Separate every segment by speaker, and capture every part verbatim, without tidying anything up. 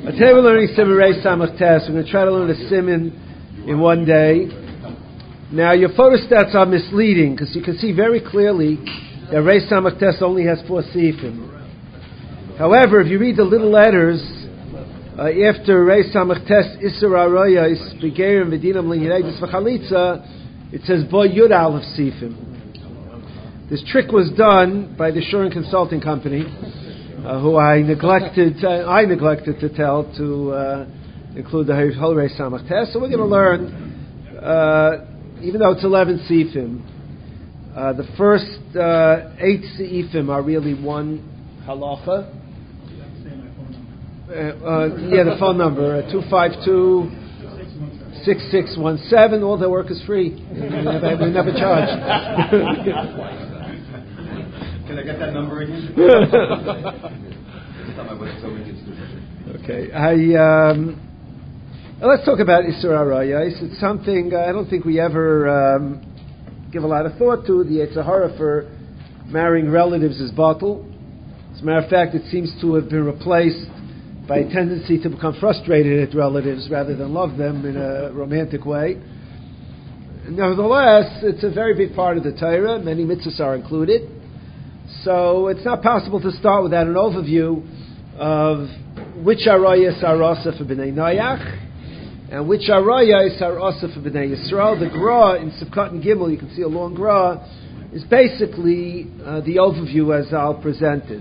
Speaker 1: Today we're learning Siman Reis Samach Tes. We're going to try to learn a Siman in one day. Now your photostats are misleading because you can see very clearly that Reis Samach Tes only has four Sifim. However, if you read the little letters uh, after Reis Samach Tes Isur Arayos Begerim V'Dinam L'Yireidus V'Chalitza, it says Bo Yud Aleph Sifim. This trick was done by the Shuren Consulting Company. Uh, who I neglected, uh, I neglected to tell to uh, include the whole Reis Samach Tes. So we're going to learn, uh, even though it's eleven Sifim, uh, the first uh, eight Sifim are really one halacha. Uh, uh, yeah, the phone number uh, two five two six six one seven. All the work is free. We never, we never charge.
Speaker 2: Can I get that number again?
Speaker 1: Okay, I um, let's talk about Isur Arayos. It's something uh, I don't think we ever um, give a lot of thought to. The Yetzer Hara for marrying relatives is bottle. As a matter of fact, it seems to have been replaced by a tendency to become frustrated at relatives rather than love them in a romantic way. Nevertheless, it's a very big part of the Torah. Many mitzvahs are included. So it's not possible to start without an overview of which arayos are asa for Bnei Noach and which arayos are asa for Bnei Yisrael. The Gra in Sivkot and Gimel, you can see a long Gra, is basically uh, the overview as I'll present it.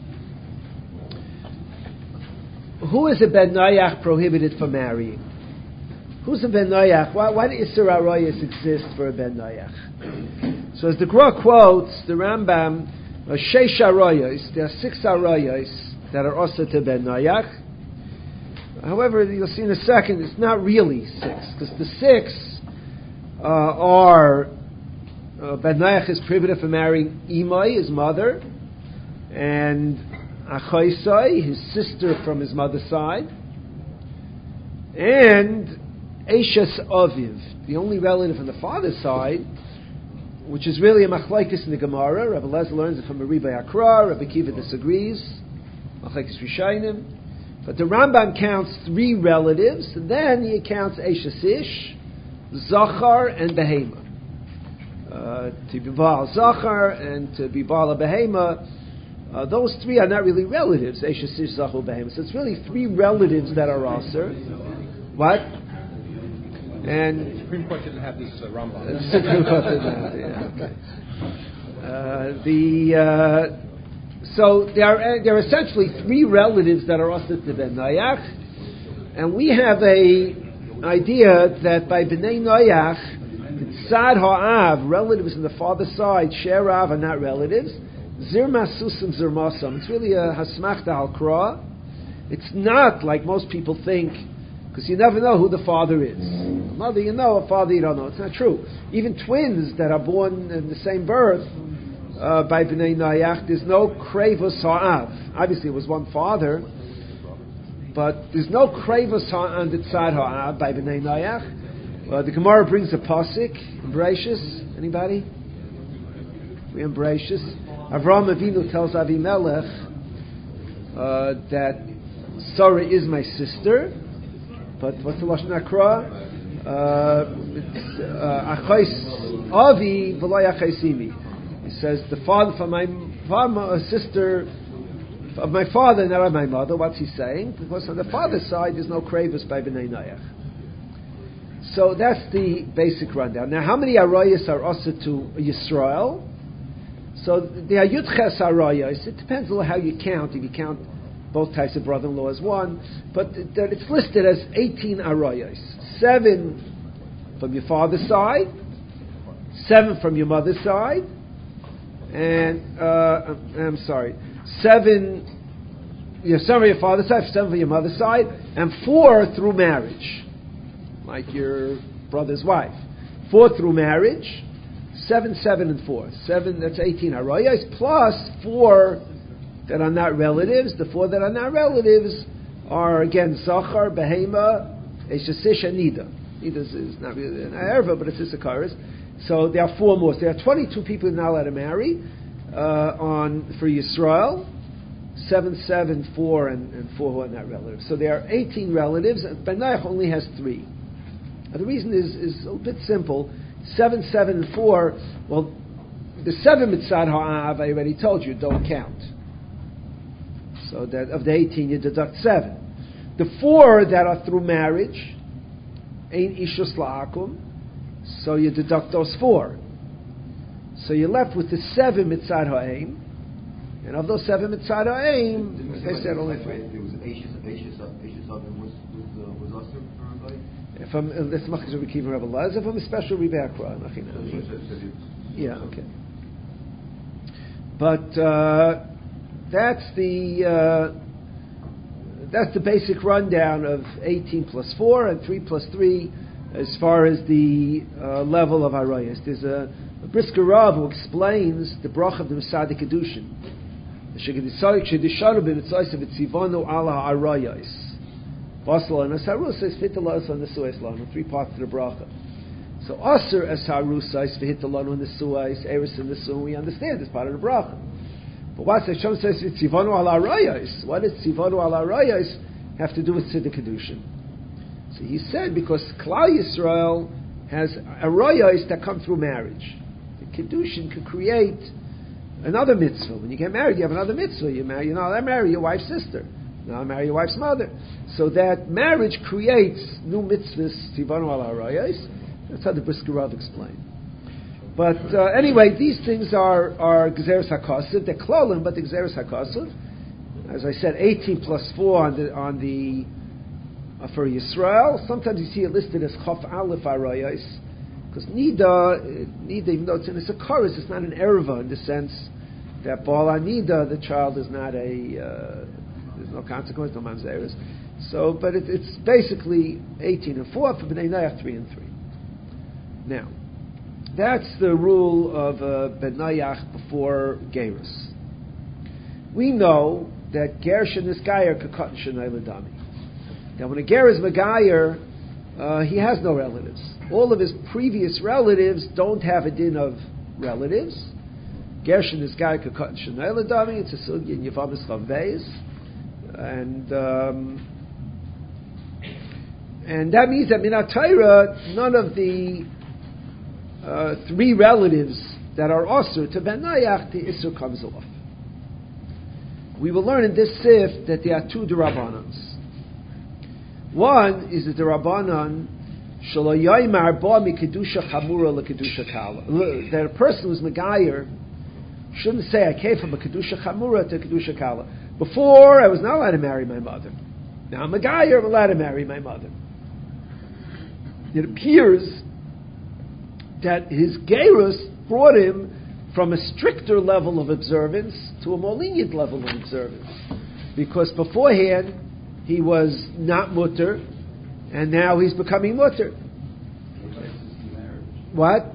Speaker 1: Who is a Ben Noach prohibited from marrying? Who's a Ben Noach? Why, why did Isur Arayos exist for a Ben Noach? So as the Gra quotes, the Rambam, Sheish Arayos, there are six Arayos that are also to Ben Noach. However, you'll see in a second, it's not really six, because the six uh, are uh, Ben Noach is prohibited from marrying Imai, his mother, and Achaisai, his sister from his mother's side, and Eishes Aviv, the only relative from the father's side, which is really a machlokes in the Gemara. Rabbi Lezer learns it from Meribah Akra. Rabbi Kiva disagrees. Machlokes Rishonim. But the Rambam counts three relatives, and then he counts Eishes Ish, Zachar, and Behema. Uh, to be Baal Zachar and to be Baal Behema, uh, those three are not really relatives. Eishes Ish, Zachar, Behema. So it's really three relatives that are aser. What? And
Speaker 2: the Supreme Court didn't have these uh, Rambam.
Speaker 1: The Supreme Court didn't have it, yeah, okay. Uh, the, uh, so there are, there are essentially three relatives that are also to Ben Noach, and we have a idea that by Bnei Noach, Tzad Ha'av, relatives on the father's side, Sherav are not relatives. Zir Masusim, Zir Masam. It's really a Hasmachta Al-Kra. It's not like most people think, because you never know who the father is. A mother you know, a father you don't know. It's not true. Even twins that are born in the same birth uh, by Bnei Noach, there's no Krevus Ha'av. Obviously it was one father, but there's no Krevus Ha'av the Tzad Ha'av by Bnei Noach. Uh, the Gemara brings a pasuk in Bereshis. Anybody? We in Bereshis. Avraham Avinu tells Avimelech uh, that Sarah is my sister. But what's the Lashon Hakra? Achais Avi v'lo achais imi. He says the father for my father, sister of my father, not of my mother. What's he saying? Because on the father's side, there's no kravus by Bnei Noach. So that's the basic rundown. Now, how many arayos are also to Yisrael? So the Yudches arayos. It depends on how you count. If you count both types of brother-in-law as one, but that it's listed as eighteen arayos. Seven from your father's side, seven from your mother's side, and uh, I'm sorry, seven, you know, seven from your father's side, seven from your mother's side, and four through marriage, like your brother's wife. Four through marriage, seven, seven, and four. Seven, that's eighteen arayos, plus four that are not relatives. The four that are not relatives are, again, Zachar, Behema, Eishes Ish, and Nida. Nida is not really an Erva, but it's Issachar's. So there are four more. So there are twenty-two people you're not allowed to marry uh, on for Yisrael. seven, seven, four, and, and four who are not relatives. So there are eighteen relatives, and Ben Noach only has three. Now the reason is, is a bit simple. seven, seven, and four, well, the seven mitzad ha'av, I already told you, don't count. So that of the eighteen, you deduct seven. The four that are through marriage, ain't ishus la'akum, so you deduct those four. So you're left with the seven mitzad ha'aim, and of those seven mitzad ha'aim, they said only three.
Speaker 3: There was ishus, ishus, ishus of was was was usher for everybody.
Speaker 1: From this machzor Rebbe Kiva Rebbe Lazar, from a special Rebbe Akra. Yeah, okay. But uh, that's the uh, that's the basic rundown of eighteen plus four and three plus three, as far as the uh, level of Arayas. There's a, a Brisker Rav who explains the brach of the Masad Kedushin. Basla and Asarus says Fitalas on the Suez Lanu, three parts of the bracha. So Asr Asarusais Fitalan on the Suez, Eris and the Sun, we understand it's part of the bracha. But what Hashem says Tzivanu al Arayos, what does Tzivanu al Arayos have to do with Tziddik Kedushin? So he said because Klal Yisrael has Arayos that come through marriage. The Kedushin could create another mitzvah. When you get married, you have another mitzvah. You marry, you know, I marry your wife's sister. Now I marry your wife's mother. So that marriage creates new mitzvahs, Tivanu al Arayos. That's how the Brisker Rav explained. But uh, anyway, these things are are Gezeres HaKosiv. They're klolim, but the Gezeres HaKosiv. As I said, eighteen plus four on the on the uh, for Yisrael. Sometimes you see it listed as Chof Aleph Arayos, because Nida, Nida, even though it's in a Sakaris, it's not an erva in the sense that Baal Nida, the child is not a. Uh, There's no consequence, no mamzeres. So, but it, it's basically eighteen and four for Bnei Noach, three and three. Now, that's the rule of uh, Ben Noach before Gerus. We know that Gersh and this Gayer could cut Shenai Ladami. Now, when a Ger is Megayer, uh, he has no relatives. All of his previous relatives don't have a din of relatives. Gersh and this Gayer could cut Shenai Ladami. It's a sugya in Yevamis Chavbeis. And um, and that means that Minat Torah, none of the uh, three relatives that are Osir to Ben Noach, the Isur comes off. We will learn in this Sif that there are two Derabanans. One is the Derabanan Shelo Yoymar Ba Mikedusha Chamura LeKedusha Kala. That a person who's Megayer shouldn't say, I came from a Kedusha Chamura to Kedusha Kala. Before, I was not allowed to marry my mother. Now I'm a guy, I'm allowed to marry my mother. It appears that his gerus brought him from a stricter level of observance to a more lenient level of observance. Because beforehand, he was not mutter, and now he's becoming mutter. What?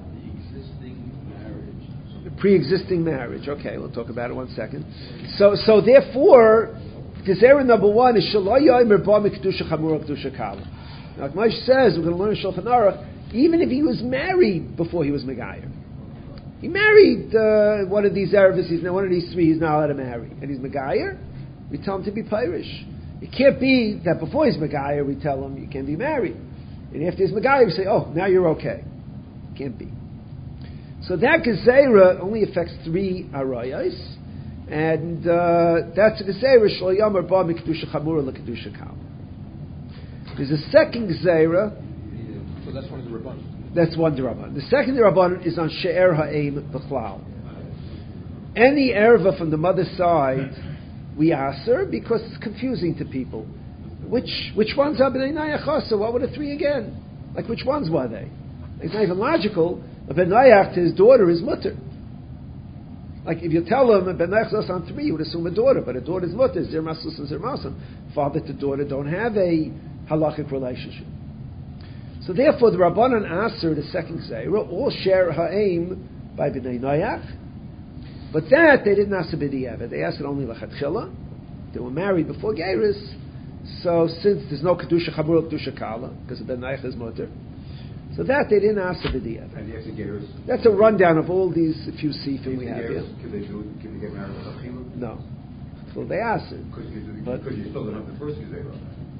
Speaker 1: Pre-existing marriage. Okay, we'll talk about it one second. So, so therefore, Gezerah number one is Shelo Yomer Ba Mikdusha Chamura Kedusha Kala. Now, like Moshe says, we're going to learn in Shulchan Aruch, even if he was married before he was Megayer, he married uh, one of these Erevs. He's now one of these three. He's not allowed to marry, and he's Megayer. We tell him to be Pirish. It can't be that before he's Megayer we tell him you can be married, and after he's Megayer we say, oh, now you're okay. It can't be. So that Gezerah only affects three Arayos, and uh, that's a Gezerah Shlo Yomer Ba Mikdusha Chamura LeKedusha Kala. There's a second Gezerah.
Speaker 2: So that's one of the Rabbanon.
Speaker 1: That's one Rabbanon. The second Rabbanon is on She'er Ha'em B'chlal. Any erva from the mother's side, we ask her because it's confusing to people. Which which ones are Bnei Noach? So what were the three again? Like which ones were they? It's not even logical. A Ben Noach to his daughter is mutter. Like if you tell him a Ben Noach is on three, you would assume a daughter, but a daughter is mutter, Zir Masus and Zir Masan. Father to daughter don't have a halachic relationship. So therefore the Rabbanan Aser, the second Zera, all share ha'aim by Bnei Noach, but that they didn't ask b'diavad. They asked it only l'chatchila. They were married before Geirus, so since there's no Kedusha Chamura Kedusha Kala, because Ben Noach is mutter, so that they didn't ask the b'diavad.
Speaker 3: And the exegetus?
Speaker 1: That's a rundown of all these few sifim we have here.
Speaker 3: Can they do? Can they get married with Achila?
Speaker 1: No. full day acid.
Speaker 3: Because you,
Speaker 1: But
Speaker 3: because you still don't have the first Gezerah.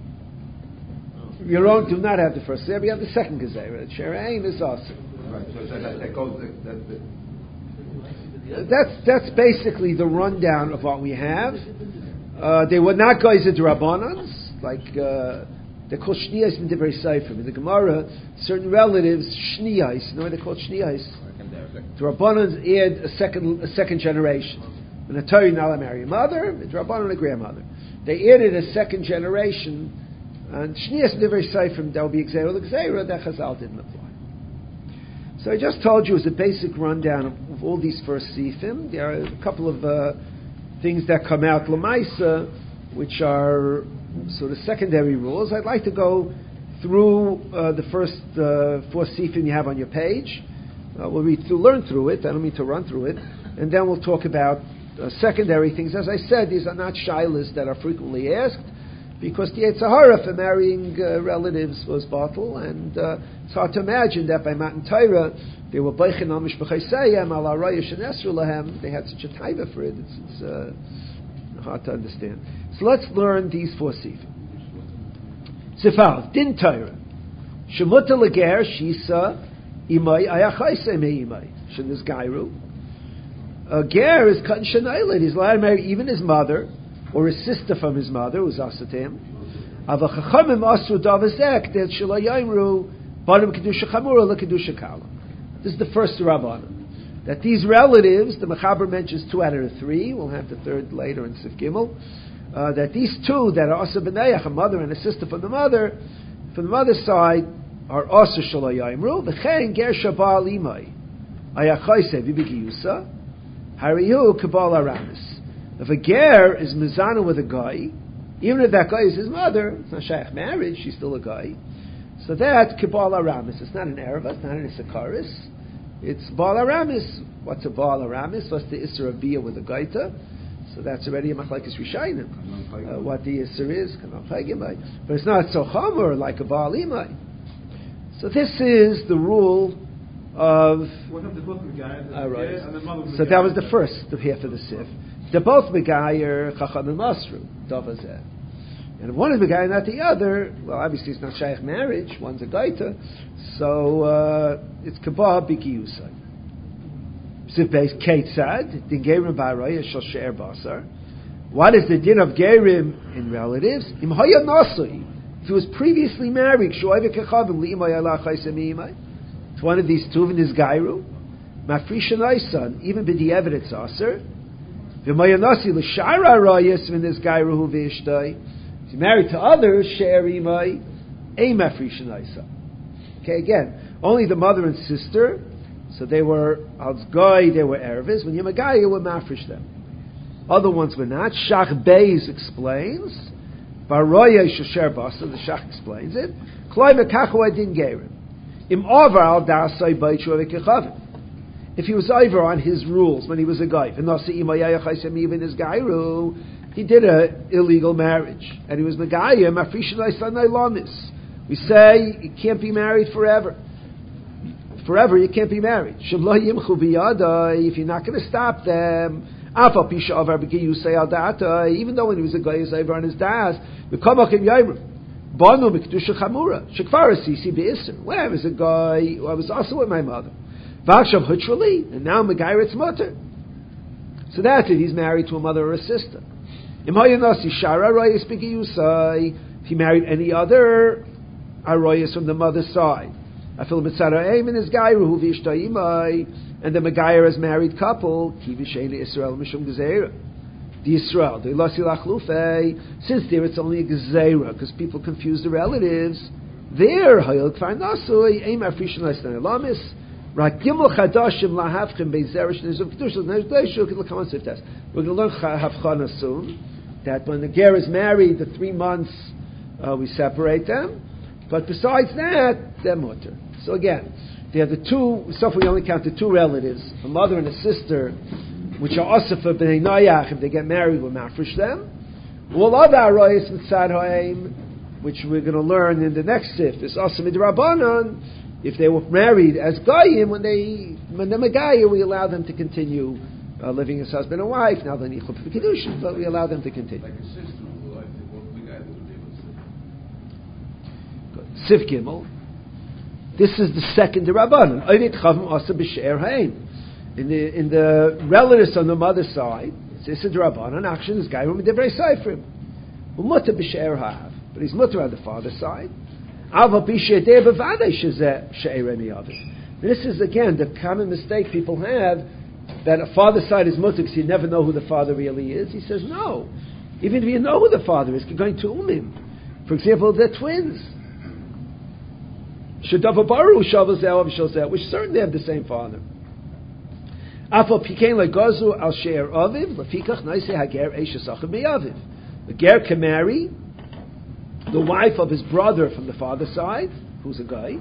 Speaker 1: your own do not have the first Gezerah, you have the second Gezerah. Sherein is also.
Speaker 3: Right, so that, that, that goes, that, that, that,
Speaker 1: That's, that's basically the rundown of what we have. Uh, they were not guys at Rabbanans, like, uh, they're called Shniyais in Divrei Seifrim. In the Gemara, certain relatives, Shniyais, you know what they're called Shniyais? The Rabbanans add a second, a second generation. When the Torah now marry a mother, the Rabbanan a grandmother. They added a second generation, and Shniyais in Divrei Seifrim, that would be Gzeira l'Gzeira, that Chazal didn't apply. So I just told you as a basic rundown of, of all these first Sifim. There are a couple of uh, things that come out Lamaisa, which are sort of secondary rules. I'd like to go through uh, the first uh, four Sifim you have on your page. Uh, we'll read through, learn through it. I don't mean to run through it. And then we'll talk about uh, secondary things. As I said, these are not shilas that are frequently asked, because the Yetzer Hara for marrying uh, relatives was bottle, and uh, it's hard to imagine that by Matan Torah they were beichen al mishpachaseyem al arayah shenesru lahem. They had such a taiva for it. It's, it's uh, hard to understand. So let's learn these four sifim. Sifal din Torah shemuta leger shisa imay ayachaysei meimay shenis gairu. A ger is cut in shenaylet. He's allowed to marry even his mother, or his sister from his mother, who's asatim. Avachachamim asru davazek that shelo yimru banim kedusha chamura lekedusha kala. This is the first Rabbanan. That these relatives, the Mechaber mentions two out of the three. We'll have the third later in Sif Gimel. Uh, that these two that are asa b'neiach, a mother and a sister from the mother, from the mother's side, are asa shelo yimru. V'chein ger shabal imay ayachaysei v'bigiyusa hariyu kabal aramis. If a ger is mizana with a guy, even if that guy is his mother, it's not shaykh marriage, she's still a guy. So that Kibal Aramis. It's not an Ereva, it's not an Issakaris. It's Baal Aramis. What's a Baal Aramis? What's the Isser of Bia with a Gaita? So that's already a Machlekes Rishayim. Uh, what the Isser is, but it's not so Chomer like a Baal Imai. So this is the rule of.
Speaker 2: What happened to both the guy
Speaker 1: Uh, right.
Speaker 2: and the mother?
Speaker 1: So that was the first the half of the Sif. They're both Megayer, Chacham and Masru, Davazeh. And if one is Megayer, not the other, well, obviously it's not Shaykh marriage, one's a Gaita, so uh, it's Kabah Bikiyusai. Sif Beis Keitzad, Din Gerim Ba'arayah Shal She'er Basar. What is the din of Gerim in relatives? Im Haya Nasui. If he was previously married, Shuayve Kechavim, Li'imay Allah Chaysem Imay. It's one of these two in his Gairu. Mafrisha Naisan, even B'di'evet it's Aser. If he's married to others, okay, again, only the mother and sister, so they were Alzgoy, they were Ervis. When you're Magaya, you would mafresh them. Other ones were not. Shach Beis explains. Baroya Shosher Basa, the Shach explains it. Kloy Mekachu Adin Gerim. Im Over al Dasai Baichu Avekechavim. If he was over on his rules when he was a guy, even his gairu, he did an illegal marriage, and he was megayim. We say you can't be married forever. Forever you can't be married. If you're not going to stop them, even though when he was a guy, he was over on his das. When I was a guy, I was also with my mother. Vakshav Hutrali, and now Megairet's mutter. So that's it, he's married to a mother or a sister. If he married any other Aroyas from the mother's side, and the Megayer is married couple, the Israel, the since there it's only a Gezerah, because people confuse the relatives, there, we're going to learn Havchana soon, that when the ger is married, the three months uh, we separate them, but besides that, they're mutter. So again, they are the two, so far we only count the two relatives, a mother and a sister, which are Asafa b'nei Noach. If they get married, we'll mafresh them. All other Arayis Mitzad Ha'im, which we're going to learn in the next sif, is Asa Midrabanan. If they were married as Goyim, when they when they're Megayah, we allow them to continue uh, living as husband and wife. Now they need chuppah kedushin, but we allow them to continue.
Speaker 2: Like a sister, like the guy that would be able to
Speaker 1: Siv Gimel. This is the second Rabbanan. Oivit Chavim Asa B'She'er Ha'im. In the in the relatives on the mother's side, this is the Rabbanan. Action is Gairum Divrei Seifrim. Umutter B'She'er Ha'av, but he's mutter on the father's side. Ava B'She'er B'Vadei Shezeh She'er Miyaviv. This is again the common mistake people have, that a father's side is mutter because you never know who the father really is. He says no. Even if you know who the father is, you're going to umim. For example, they're twins. Which certainly have the same father. The ger can marry the wife of his brother from the father's side, who's a guy.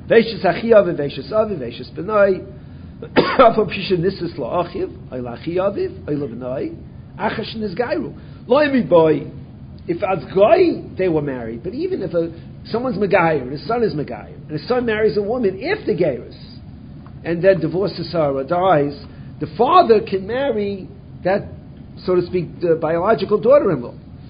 Speaker 1: If as guy they were married, but even if a, someone's Megayer, and his son is Megayer, and his son marries a woman if the Geiris, and then divorces her or dies, the father can marry that, so to speak, the biological daughter-in-law.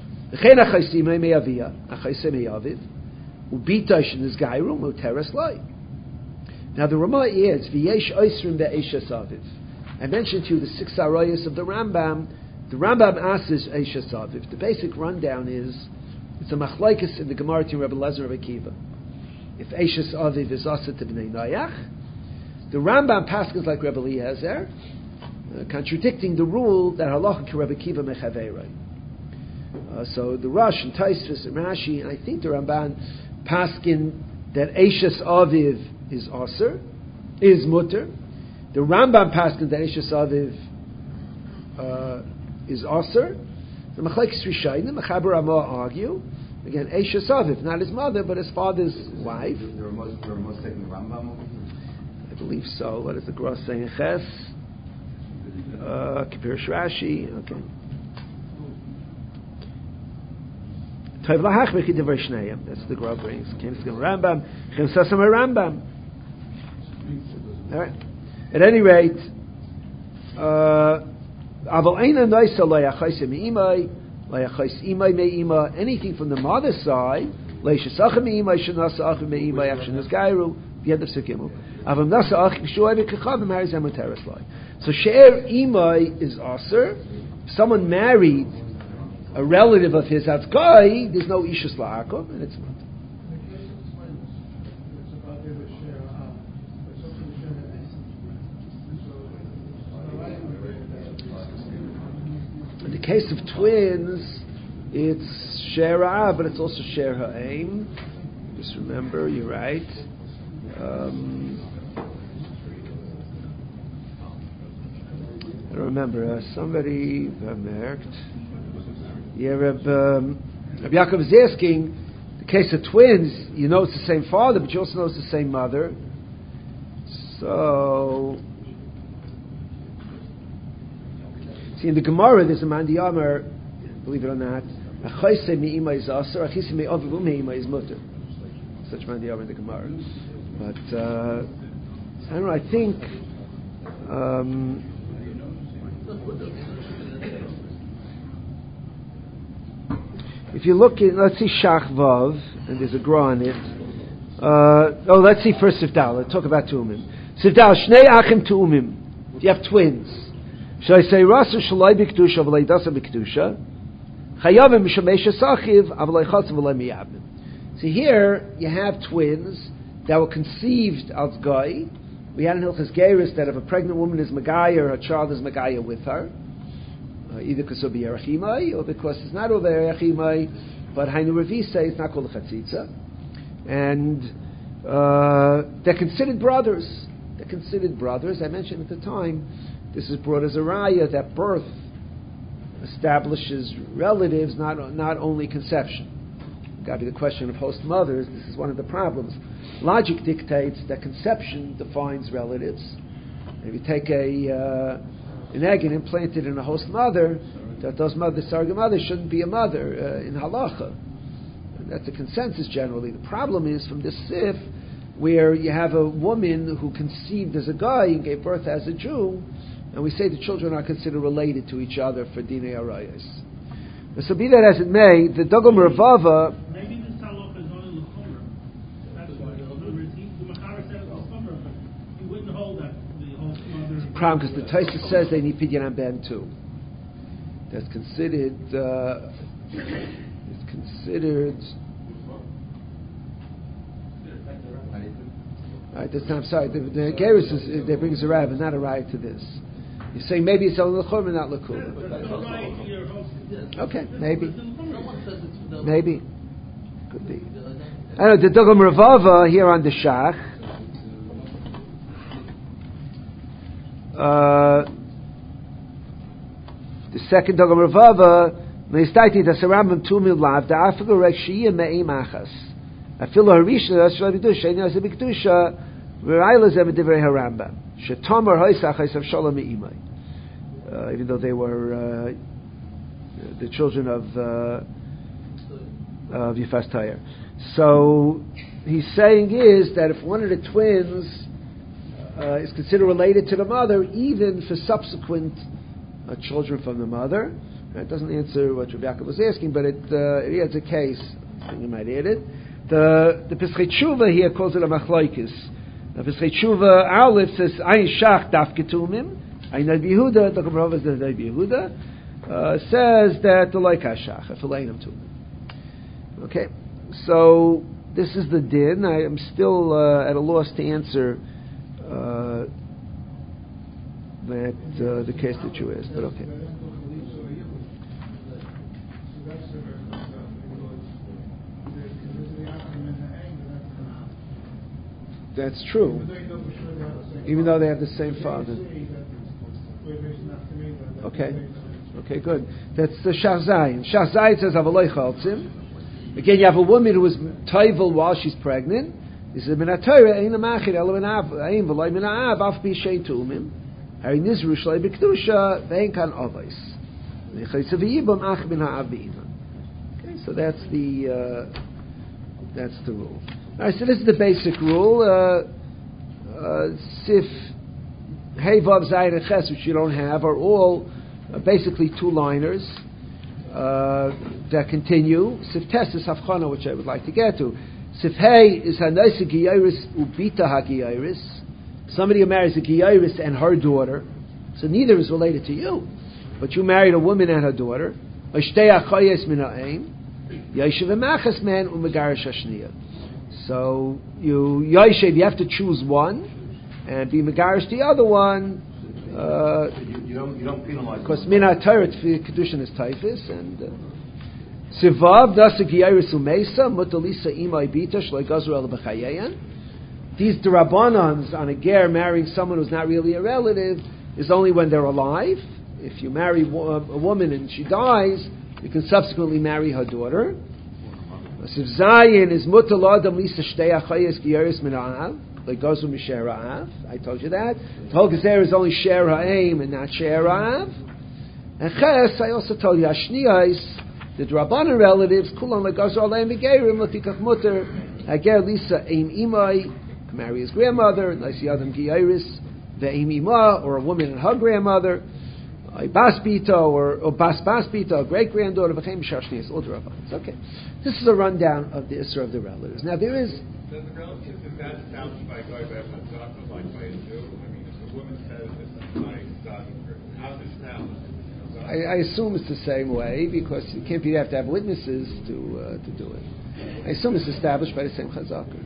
Speaker 1: Now the Ramah adds, V'yesh oisrim be'eshes aviv. I mentioned to you the six arayos of the Rambam. The Rambam asks Eishes Aviv. The basic rundown is, it's a machlaikas in the Gemara to Rebbe Lezer Rebbe Kiva. If Eishes Aviv is asa to b'nei Noach, the Rambam paskins like Rebbe Eliezer, uh, contradicting the rule that halacha ki Rebbe Kiva mechaveirei. Uh, so the Rosh and Taisvis and Rashi, and I think the Ramban paskin that Eishes Aviv is aser, is mutter. The Rambam paskin that Eishes Aviv uh, is aser. The Machlekes Rishayim, Mechaber Ramah argue again. Eishes Aviv, not his mother, but his father's wife.
Speaker 3: The Ramah taking the Rambam over here?
Speaker 1: I believe so. What is the Gross saying? Ches, uh, Kipirish Rashi. Okay. Tov lahach b'chi divrei shneim. That's the Gross brings. Came to the Rambam. Chem sasam Rambam. All right. At any rate. Uh, Anything from the mother's side, the end of Sikimel. So She'er Imai is Aser. If someone married a relative of his that's guy, there's no Ishus La'akom, and it's not. In the case of twins, it's She'er, but it's also She'er Ha'aim. Just remember, you're right. Um, I don't remember. Uh, somebody bemerkt. Yeah, Reb, um, Reb Yaakov is asking, the case of twins, you know it's the same father, but you also know it's the same mother. So... See, in the Gemara, there's a man Yamar, believe it or not, Achayse me'ima is aser, achise me'avivu me'ima is mutter. Such man Yamar in the Gemara. But, uh, I don't know, I think, um, if you look at, let's see Shach Vav, and there's a gra on it. Uh, oh, let's see first Sifdal. Let's talk about Tu'umim. Sifdal, Shnei Achim Tu'umim. If you have twins, should I say Rasu Shalai B'Kedusha V'lei Dasa B'Kedusha Chayavim Mishamesh Sachiv Avlei Chasav V'lei Miyavim. See here you have twins that were conceived as Goy. We had in Hilchas Geiris that if a pregnant woman is Megaya, her child is Megaya with her, uh, either because it'll be Yerachimai or because it's not over Yerachimai, but Hainu Revi say it's not called a Chatzitza, and uh, they're considered brothers. They're considered brothers. I mentioned at the time. This is brought as a raya that birth establishes relatives, not not only conception. Got to be the question of host mothers. This is one of the problems. Logic dictates that conception defines relatives. And if you take a uh, an egg and implant it in a host mother, that those mothers, surrogate mothers, shouldn't be a mother uh, in halacha. And that's a consensus generally. The problem is from this sif, where you have a woman who conceived as a guy and gave birth as a Jew. and we say the children are considered related to each other for Dinei Arayos. So be that as it may, the Dogam Ravava.
Speaker 4: Maybe this halakha is only l'chomer. That's why. In other words, he, the Machara said it was l'chomer, but he wouldn't hold that the whole mother.
Speaker 1: It's a problem because the Taisa says they need Pidyon and Ben too. That's considered. Uh, it's considered. All right, that's not, I'm sorry. The, the Geras is they brings a rab, and not a right to this. You're saying maybe it's only l'chomer, not l'kula. Okay, maybe. Maybe. Could be. I know, the Dogam Ravava here on the Shach. Uh, the second Dogam Ravava, Meistaiti das Rambam Tumil Lav, da Afigu Rek Shiyah Me'im Achas. Afilu Harisha, das Shalav Yidusha, Eino Azeh B'Kedusha, V'Rayla Zeh B'Divrei HaRambam. Shetomar Hoysach Hoysav Shalom Me'imai. Even though they were uh, the children of uh, of Yifas Tayer. So he's saying is that if one of the twins uh, is considered related to the mother, even for subsequent uh, children from the mother, it doesn't answer what Rabbi Yaakov was asking, but it uh, it has a case. I think you might add it. The the Pesachei Tshuva here calls it a machlokes. The Pesachei Tshuva Aleph says Ayin Shach Daf Ketumim. Ayin Yehuda, the Gemara is the Yehuda. Uh, says that the like hashach, a fileinim to. Okay, so this is the din. I am still uh, at a loss to answer uh, that uh, the case that you asked, but okay. That's true. Even though they have the same father. Okay. Okay, good. That's the Shach Zayin. Shach Zayin says, Avaloi Chaltzim. Again, you have a woman who is toivel while she's pregnant. He says, Min HaTorah, Ein HaMachir, Elo Min Ha'av, Ein V'loi Min Ha'av, Af Bi Shein Tu'umim, Hari Nizru Shloi B'Kedusha, Ve'en Kan Ovais. V'Chaytzav Yibam Ach Min Ha'av B'Iman. Okay, so that's the, uh, that's the rule. Alright, so this is the basic rule. Uh, uh, Sif, Hey, Vav, Zayin, and Ches, which you don't have, are all Uh, basically two-liners uh, that continue. Sif Tes is Hafchana, which I would like to get to. Sif Hey is Hanaisa Giyaris Ubita HaGiyaris. Somebody who marries a Giyaris and her daughter, so neither is related to you, but you married a woman and her daughter. Ashtei Achayes Min Ha'ein Yoshev Emachas Man Umegarish Hashniya. So you Yoshev, you have to choose one and be Megarish the other one. Uh,
Speaker 3: you, you don't, you don't penalize.
Speaker 1: Because Mina Torah Kedushin is Taifis and Sivav Dasa Giyaris Umeisa Mutalisa Imai Bita Shloi Gazruel B'Chayeyan. These Darabanans on a ger marrying someone who's not really a relative is only when they're alive. If you marry a woman and she dies, you can subsequently marry her daughter. Siv Zayin is Mutal Adam Lisa Shtei Achayes Giyaris Mina'av. Like Gozu Mishera'av. I told you that. Tol Gezer is only Sher Ha'im and not Shera'av. And Ches, I also told you, Ashniyais, the Drabanan relatives, Kulan like Gozu Aleim V'Gerim, Latikach Mutter, Hager Lisa Eim Imai, can marry his grandmother, Nisi Adam Giyaris, Ve'eim Ima, or a woman and her grandmother, a Bas Bita, or, or Bas Bas Bita, a great granddaughter, V'cheim Shashniyais, all Drabanans. Okay. This is a rundown of the Isra of the relatives. Now there is.
Speaker 2: Does the relatives, is that established by Goy Bechad Zaka, like by a Jew? I mean, if the woman says this is my son, how's it established?
Speaker 1: I, I assume it's the same way because you can't be, you have to have witnesses to uh, to do it. I assume it's established by the same chazaka.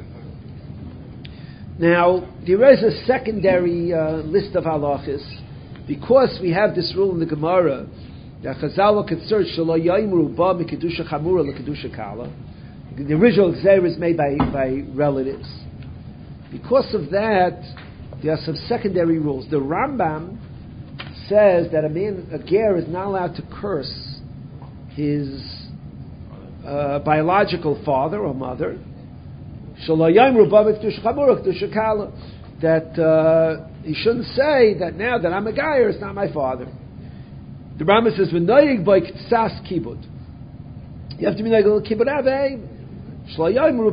Speaker 1: Now there is a secondary uh, list of halachas because we have this rule in the Gemara that Chazal could search shelo yaimru ba mikedusha chamura lekedusha kala. The original Gzeir is made by, by relatives. Because of that, there are some secondary rules. The Rambam says that a man, a ger, is not allowed to curse his uh, biological father or mother. That uh, he shouldn't say that now that I'm a ger, it's not my father. The Rambam says, "V'noyig by ktsas kibud." You have to be like a little kibud avei. Now I'm a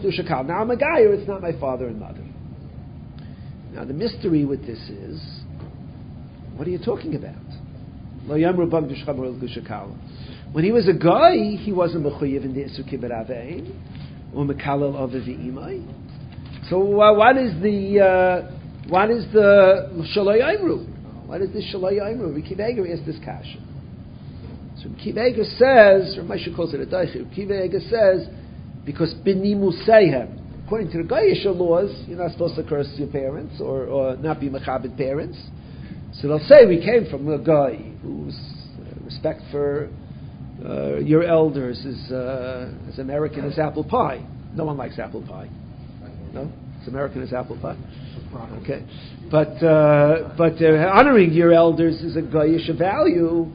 Speaker 1: guy, or it's not my father and mother. Now the mystery with this is What are you talking about? Lo yamru bag d'shchamor el gushakala. When he was a guy, he wasn't mechuyev in the Isur Kibbut Avein or mekalel aviv v'imai. So uh, what is the uh, what is the shaloi imru? What is this shaloi imru? Reb Kiva asked this kasha. So Reb Kiva says, or Moshe calls it a daichi. Reb Kiva says because b'nimuseihem, according to the Goyish laws, you're not supposed to curse your parents or, or not be mechabed parents. So they'll say we came from a guy whose uh, respect for uh, your elders is uh, as American as apple pie. No one likes apple pie. No, it's American as apple pie. Okay, but uh, but uh, honoring your elders is a Goyish value.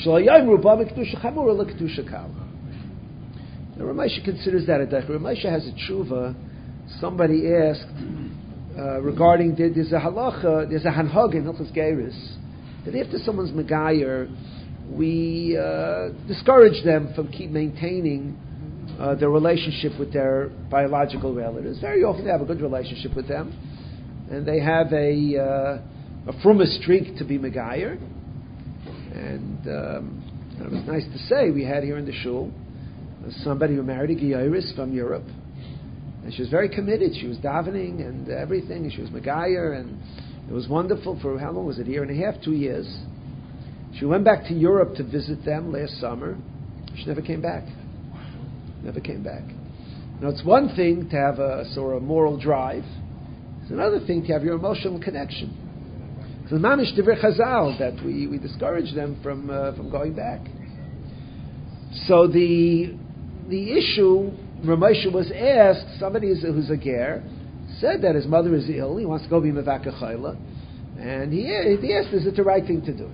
Speaker 1: Now Ramesha considers that a dech. Ramesha has a tshuva. Somebody asked uh, regarding the, there's a halacha, there's a hanhag in Hilchos Geiros that after someone's megayer, we uh, discourage them from keep maintaining uh, their relationship with their biological relatives. Very often they have a good relationship with them, and they have a uh, a frumah streak to be megayer. And um, it was nice to say we had here in the shul somebody who married a Geiris from Europe. And she was very committed. She was davening and everything. And she was Megayer, and it was wonderful for, how long was it, a year and a half, two years. She went back to Europe to visit them last summer. She never came back. Never came back. Now, it's one thing to have a sort of moral drive. It's another thing to have your emotional connection. So mamish divrei Chazal that we, we discourage them from uh, from going back. So the the issue, Ramesha was asked, somebody is, who's a ger, said that his mother is ill, he wants to go be mevaka chayla, and he, he asked, is it the right thing to do?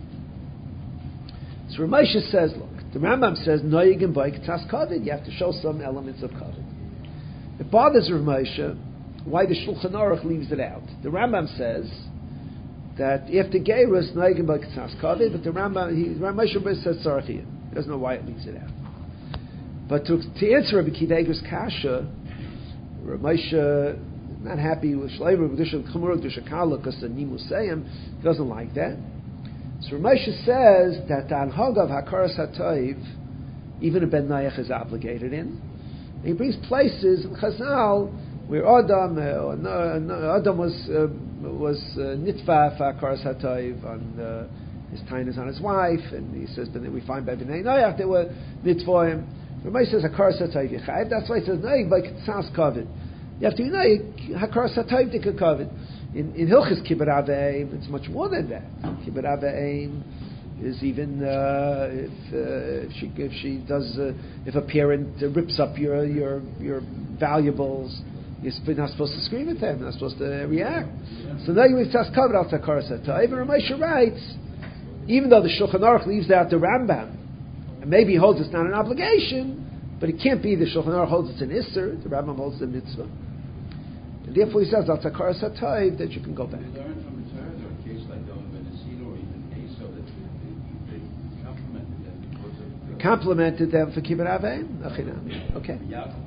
Speaker 1: So Ramesha says, look, the Rambam says, noyigim boik tas kavod, you have to show some elements of kavod. It bothers Ramesha why the Shulchan Aruch leaves it out. The Rambam says that after Geirus, noyigim boik tas kavod, but the Rambam, he, Ramesha says sarachiyah. He doesn't know why it leaves it out. But to, to answer Rabbi Kiveger's kasha, Ramesha not happy with Shleimer B'Dusha Chumur B'Dusha Kala because the Nimusayim doesn't like that. So Ramesha says that the Anhag of Hakaras HaToiv, even a Ben Nayach is obligated in. And he brings places in Chazal where Adam uh, no, Adam was uh, was uh, nitva for Hakaras HaToiv on uh, his tainas on his wife, and he says that we find by Bnei Noach they were nitvoim. Ramesha says Hakaras HaToiv Yechayev. That's why he says Noach by Tzas Kavod. You have to be Noach Hakaras HaToiv Dika Kavod. In in Hilchos Kibbut Aveim, it's much more than that. Kibbut Aveim is even uh, if uh, if she if she does uh, if a parent uh, rips up your your your valuables, you're not supposed to scream at them. You're not supposed to react. So now you have Tzas Kavod al Hakaras HaToiv. And Ramesha writes, even though the Shulchan Aruch leaves out the Rambam, and maybe he holds it's not an obligation, but it can't be the Shulchan Aruch holds it's an Isser, the Rambam holds the mitzvah. And therefore he says, Al Hakaras HaToiv, that you can go back.
Speaker 5: We learn from the Torah, or a case like Dom Ben Esina, or even Esau, that they, they complimented them because of...
Speaker 1: They complimented them for Kibbut Aveim? Okay.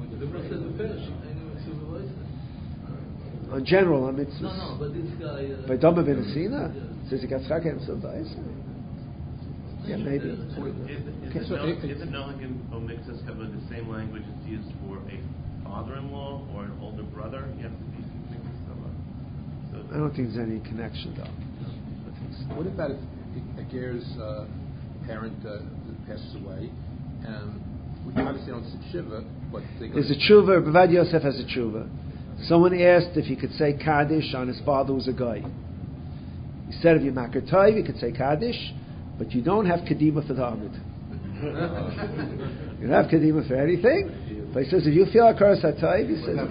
Speaker 1: In general, on mitzvahs.
Speaker 6: No, no, but this guy... Uh,
Speaker 1: By Dom Ben Esina? Says he got Chaka so yeah, maybe.
Speaker 7: Isn't Noach and Omixus have the same language it's used for a father-in-law or an older brother? You have to be so
Speaker 1: I don't think there's any connection, though. So.
Speaker 8: What about if a ger's uh, parent uh, passes away, and we obviously don't sit shiva, but they go
Speaker 1: there's a tshuva. Bavad Yosef has a tshuva. Someone asked if he could say Kaddish on his father who's a guy. He said if you makar toiv, you could say Kaddish, but you don't have Kedima for the Amid. You don't have Kedima for anything. But he says if you feel Hakaras HaToiv, he says.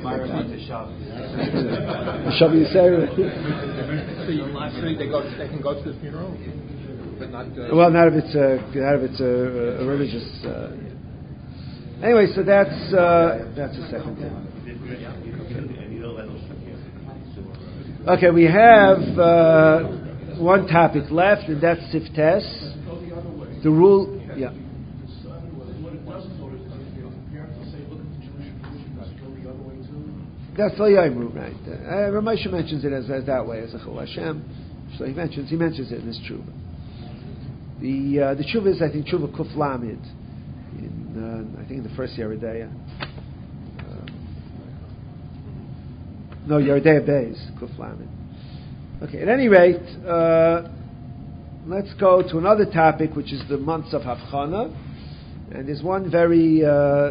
Speaker 1: Shall we say?
Speaker 8: So you, they go. They can go to the funeral, but not. Uh,
Speaker 1: well, not if it's a not if it's a, a religious. Uh, anyway, so that's uh, that's the second thing. Okay, okay we have uh, one topic left, and that's Siftes. The rule, yeah. That's Lo Yomru, right? Uh, Ramesha mentions it as, as that way, as a Chol Hashem. So he mentions he mentions it in his tshuva. The uh, the tshuva is I think tshuva kuf lamid in uh, I think in the first Yeridea. Uh, no Yeridea Beis kuf lamid. Okay. At any rate, uh, let's go to another topic, which is the months of Havchana, and there's one very uh,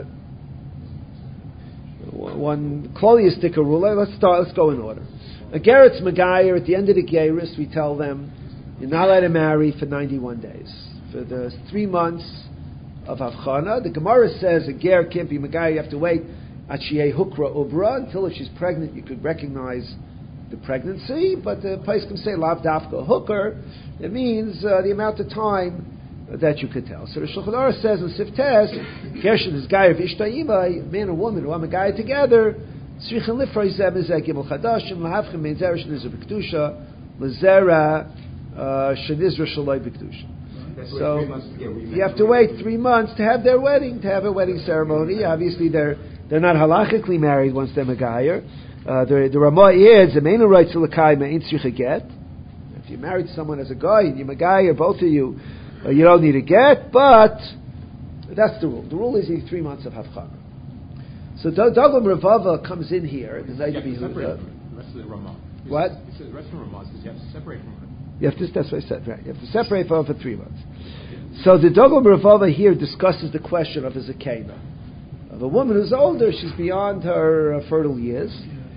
Speaker 1: one Kloliistic rule. Let's start. Let's go in order. A Geret's Megayer, at the end of the Geirus, we tell them, you're not allowed to marry for ninety-one days. For the three months of Havchana, the Gemara says a Ger can't be Megayer, you have to wait at Shiei Hukra Ubra, until if she's pregnant you could recognize the pregnancy, but the place can say Lav Dafka Hooker, it means uh, the amount of time that you could tell. So the Shulchan Aruch says in Siftes, Gershon is Gayer Vishtayimai, man and woman who are Megayer together, Srichin Lifroi Zeh Mezeh Gimel Chadashim, Lahavchem Mein Zerah Shenizra B'Kedusha, L'Zera Shenizra Shaloi B'Kedusha. So you have to wait three months to have their wedding, to have a wedding ceremony. Obviously, they're they're not halachically married once they're Megayer. Uh, the the Ramah is the main right to L'Kai Mein Tzricha Get. If you're married to someone as a guy and you're Megayer, both of you, uh, you don't need a get, but that's the rule. The rule is you need three months of Havchana. So Daglam Ravava comes in here. The
Speaker 8: you have to separate from the rest of the Ramah.
Speaker 1: What?
Speaker 8: It's the rest of the Ramah because you have to separate from her.
Speaker 1: You have to, that's what I said, right. You have to separate from her for three months. So the Daglam Ravava here discusses the question of a zakena. Of a woman who's older, she's beyond her uh, fertile years.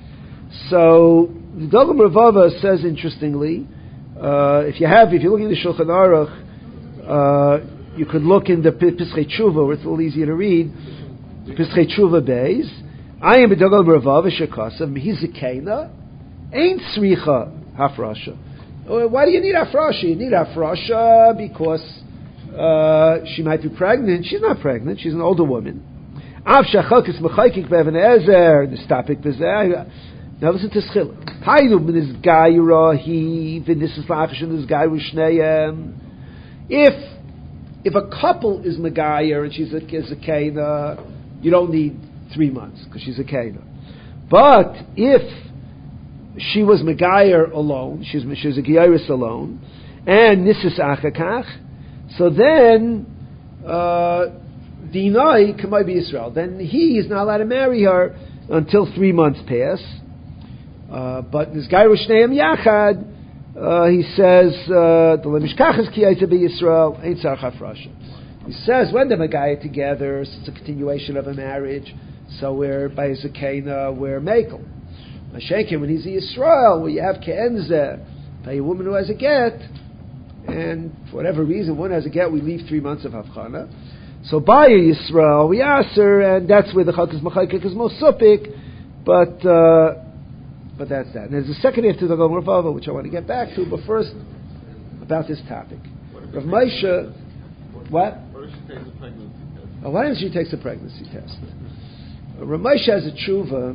Speaker 1: So the Daglam Ravava says, interestingly, uh, if you have, if you're looking at the Shulchan Aruch, uh, you could look in the Pischei Tshuva, where it's a little easier to read, Pischei Tshuva Beis, I am b'Daglam Ravava shekasav mihizikena ain't tzricha hafrasha. Why do you need hafrasha? You need hafrasha because uh, she might be pregnant. She's not pregnant. She's an older woman. Av shachalkes mechaykik be'Even Ezer nistapik b'zeh. Now listen to Schillah. Haynu b'nis gayra he v'nis lachish and this guy v'shneyem. If if a couple is megayer and she's a, is a kena, you don't need three months because she's a kena. But if she was megayer alone, she's she's a geiris alone, and nisis achakach, so then dinai kamay be Israel. Then he is not allowed to marry her until three months pass. Uh, but this guy Shneim Yachad, uh, he says the lemishkachas ki yaitze be Yisrael ain't tzarich hafrasha. He says when they're megayer together, so it's a continuation of a marriage. So we're by zakena, we're mekel. Mashenkin when he's a Yisrael, where you have ke'enzeh, by a woman who has a get, and for whatever reason one has a get, we leave three months of havchana. So by a Yisrael, we aser, and that's where the chalkas machaykik is most supik, but. Uh, But that's that. And there's a second half to the Daglam Ravava, which I want to get back to, but first, about this topic. Rav Moshe, what?
Speaker 2: What if she takes a pregnancy test?
Speaker 1: Oh, why don't she take the pregnancy test? Uh, Rav Moshe has a tshuva,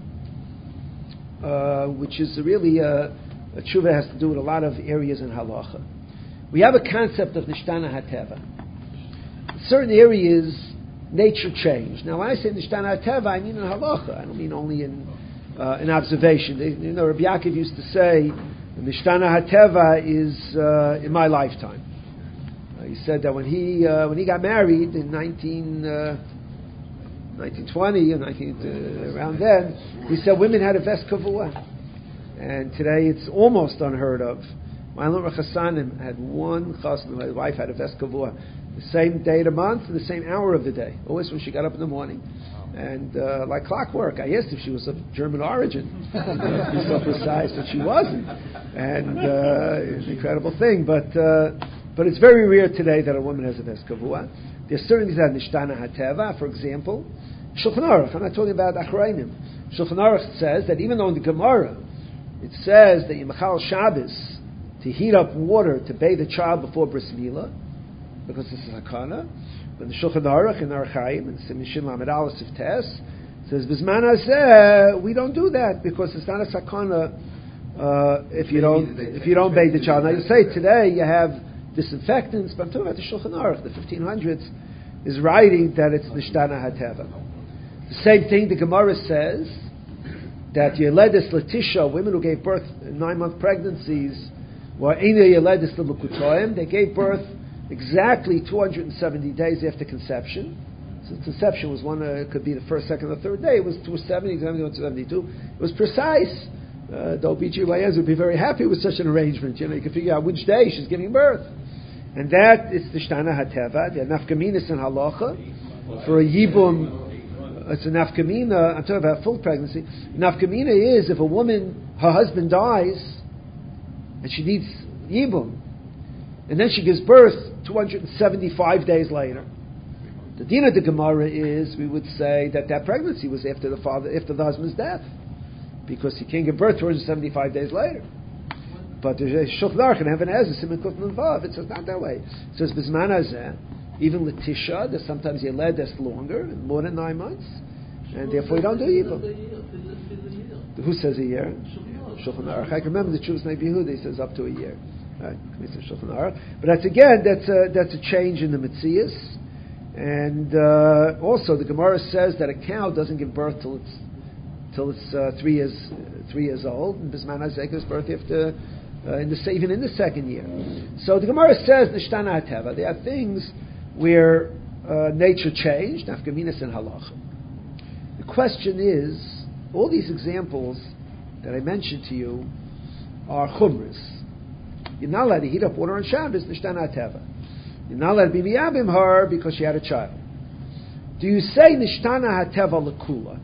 Speaker 1: uh, which is really a, a tshuva has to do with a lot of areas in halacha. We have a concept of nishtana hateva. In certain areas, nature changed. Now, when I say nishtana hateva, I mean in halacha. I don't mean only in Uh, an observation. They, you know, Rabbi Yaakov used to say, "Nishtana Hateva is uh, in my lifetime." Uh, he said that when he uh, when he got married in nineteen, uh, nineteen twenty or nineteen uh, around then, he said women had a vest kavua, and today it's almost unheard of. My Lord Chasanim had one chassan. My wife had a vest kavua, the same day of the month and the same hour of the day, always when she got up in the morning. And uh, like clockwork, I asked if she was of German origin. To be so precise, but she wasn't. And uh, it's an incredible thing. But uh, but it's very rare today that a woman has a ves kavua. There's certain things that nishtana hateva. For example, Shulchan Aruch. I'm not talking about achrayim. Shulchan Aruch says that even though in the Gemara it says that you machal Shabbos to heat up water to bathe a child before bris milah because this is hakana. But the Shulchan Aruch in Orach Chaim and Siman Shin Lamed Aleph Tes says Bizman Hazeh we don't do that because it's not a sakana uh, if you don't if you don't bathe the child. Now you say today you have disinfectants, but I'm talking about the Shulchan Aruch. The fifteen hundreds is writing that it's nishtana hateva. The same thing the Gemara says that Yeledes Latisha, women who gave birth in nine month pregnancies, They gave birth exactly two hundred seventy days after conception. So conception was one, uh, could be the first, second, or third day. It was two seventy, two seventy-two. It was precise. Uh, the O B G Y Ns would be very happy with such an arrangement. You know, you can figure out which day she's giving birth. And that is the Shtana HaTeva, the Nafkaminas in Halacha. For a Yibum, it's a Nafkamina, I'm talking about full pregnancy. Nafkamina is if a woman, her husband dies, and she needs Yibum, and then she gives birth two hundred seventy-five days later. The din of the Gemara is, we would say that that pregnancy was after the father, after the husband's death, because he can't give birth two hundred seventy-five days later. But the Shulchan Aruch and Even HaEzer Siman Kuf Nun Vav, it says not that way. It says Bizman Hazeh, even Letisha, there's sometimes Yeled that's longer, more than nine months, and therefore you don't do evil. Who says a year? Shulchan Aruch. I can remember the Chuvas Nei Yehuda, he says up to a year. Right. But that's again, that's a, that's a change in the Metzias. And uh, also the Gemara says that a cow doesn't give birth till it's till it's uh, three years uh, three years old, and Bisman Hazeh gives birth after uh, in the even in the second year. So the Gemara says Nishtana HaTeva. There are things where uh, nature changed, Nafkaminas and Halacha. The question is, all these examples that I mentioned to you are chumras. You're not allowed to heat up water on Shabbos, Nishtana HaTeva. You're not allowed to be miyabim her because she had a child. Do you say Nishtana HaTeva L'Kula?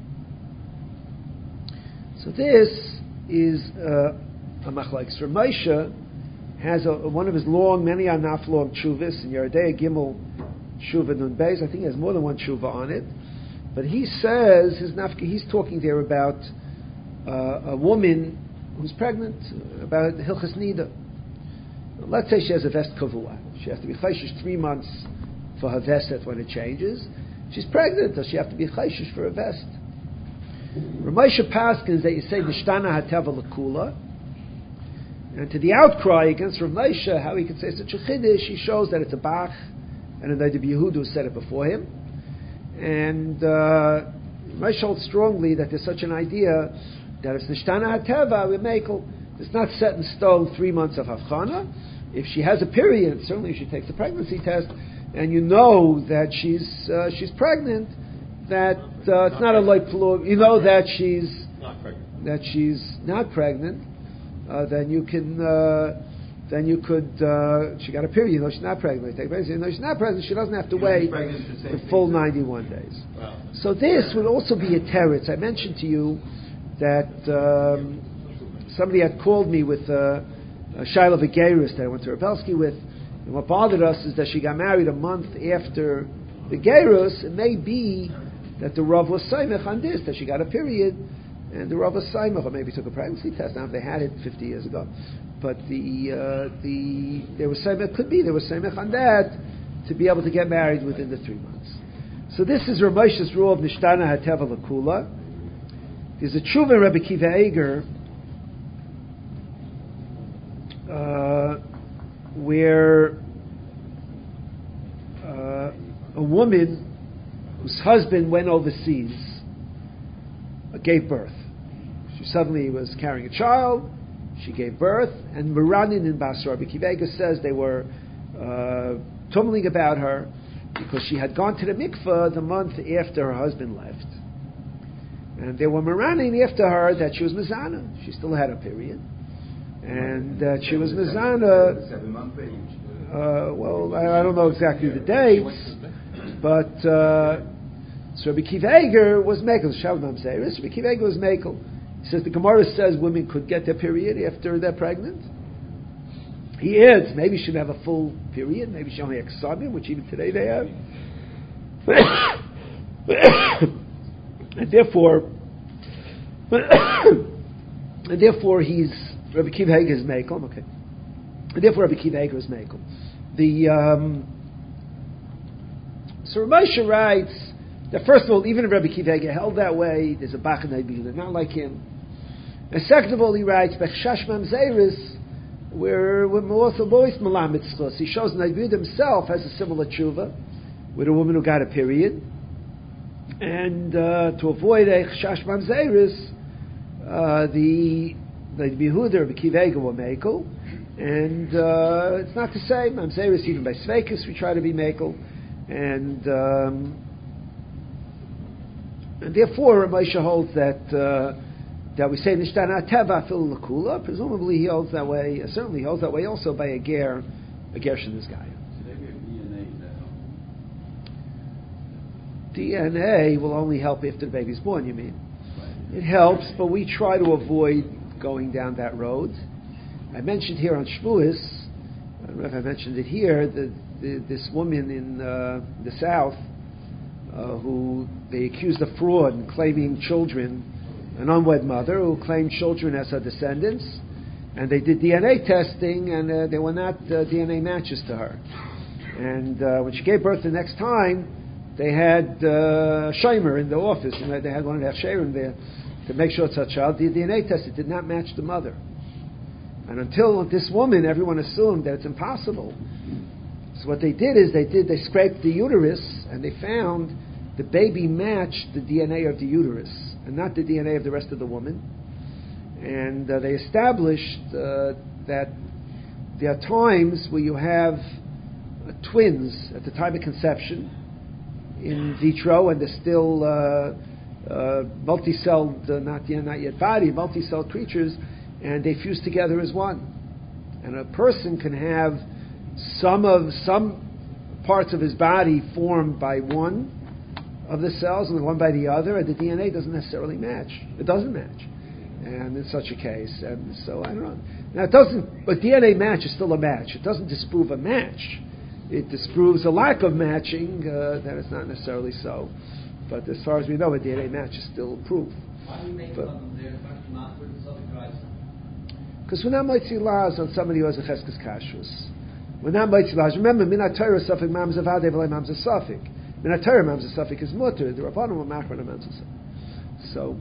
Speaker 1: So this is uh, a machlokes. Rav Moshe has a, one of his long, many anaf long tshuvas in Yeridei Gimel Tshuva Nun Beis. I think he has more than one tshuva on it. But he says his nafka. He's talking there about uh, a woman who's pregnant, about Hilchas Nida. Let's say she has a vest kavua. She has to be chayshish three months for her vestet when it changes. She's pregnant, does she have to be chayshish for a vest? Rav Moshe paskins that you say Nishtana HaTeva L'Kula, and to the outcry against Rav Moshe, how he could say such a chiddush, he shows that it's a Bach, and the Yehuda said it before him, and uh, Moshe holds strongly that there's such an idea that it's Nishtana HaTeva we make. It's not set in stone three months of Havchana. If she has a period, certainly if she takes a pregnancy test, and you know that she's uh, she's pregnant, that uh, it's not a light flu. You know that she's
Speaker 2: not pregnant.
Speaker 1: that she's not pregnant. Uh, then you can uh, then you could uh, she got a period. You know she's not pregnant. Take pregnancy. You know she's not pregnant. She doesn't have to wait the full ninety-one days.
Speaker 2: Wow.
Speaker 1: So this would also be a teretz. I mentioned to you that. Um, Somebody had called me with uh, a Shaila V'Geirus that I went to Rebelsky with, and what bothered us is that she got married a month after the Geirus. It may be that the Rav was Saimech on this, that she got a period, and the Rav was Saimech, or maybe took a pregnancy test. Now, if they had it fifty years ago, but the uh, the there was Saimech, could be there was Saimech on that to be able to get married within the three months. So this is Rav Moshe's rule of Nishtana HaTeva L'Kula. There's a tshuva Rabbi Kiva Eger. Uh, where uh, a woman whose husband went overseas uh, gave birth. She suddenly was carrying a child. She gave birth, and Meranin in Basra, Rabbi Kiva Eger says they were uh, tumbling about her because she had gone to the mikveh the month after her husband left, and they were Meranin after her that she was mizana. She still had a period. And uh, she was mizana. Uh, well, I, I don't know exactly the dates, but uh, so Rabbi Kiva Eger was mekel. Shavnam Zeiris. Rabbi Kiva Eger was mekel. He says the Gemara says women could get their period after they're pregnant. He adds maybe she should have a full period. Maybe she only has ksabim, which even today they have. and therefore, and therefore he's. Rabbi Kiva Eger is mekel, okay. And therefore, Rabbi Kiva Eger is mekel. The um, so Rav Moshe writes that first of all, even if Rabbi Kiva Eger held that way, there's a Bach and Yehuda not like him. And second of all, he writes Bechshash Mamzeris, where we're also always Malamed Schus. He shows Yehuda himself has a similar tshuva with a woman who got a period, and uh, to avoid a Bechshash Mamzeris, uh, the the Yehuda Rabbi Kiva Eger were mekel, And uh, it's not the same. Mamzeris, even by Sveikus, we try to be Mekel. And, um, and therefore, Moshe holds that uh, that we say Nishtana Teva Fil Lakula. Presumably, he holds that way. Uh, certainly, he holds that way also by a ger, a Gershon this guy. D N A will only help after the baby's born. You mean? It helps, but we try to avoid going down that road. I mentioned here on Shavuos, I don't know if I mentioned it here, the, the, this woman in uh, the South uh, who they accused of fraud and claiming children, an unwed mother who claimed children as her descendants, and they did D N A testing, and uh, they were not uh, D N A matches to her. And uh, when she gave birth the next time, they had uh, a shomer in the office, and they had one of their shayrim there to make sure it's her child. The D N A test, it did not match the mother. And until this woman, everyone assumed that it's impossible. So what they did is they did they scraped the uterus, and they found the baby matched the D N A of the uterus, and not the D N A of the rest of the woman. And uh, they established uh, that there are times where you have uh, twins at the time of conception in vitro, and they're still uh, uh, multi-celled, uh, not, yet, not yet body, multi-celled creatures, and they fuse together as one. And a person can have some of some parts of his body formed by one of the cells and one by the other, and the D N A doesn't necessarily match. It doesn't match. And in such a case, and so I don't know. Now it doesn't, but D N A match is still a match. It doesn't disprove a match. It disproves a lack of matching, uh, that it's not necessarily so. But as far as we know, a D N A match is still proof.
Speaker 6: Why do you make
Speaker 1: but,
Speaker 6: them there?
Speaker 1: Because we're not mitzi laws on somebody who has a cheskes kashrus. We're not mitzi laws. Remember, minat Torah safik mamza v'adei v'lei mamza safik. Minat Torah mamza safik is mutter. The Rabbanim were machron and mamza safik. So,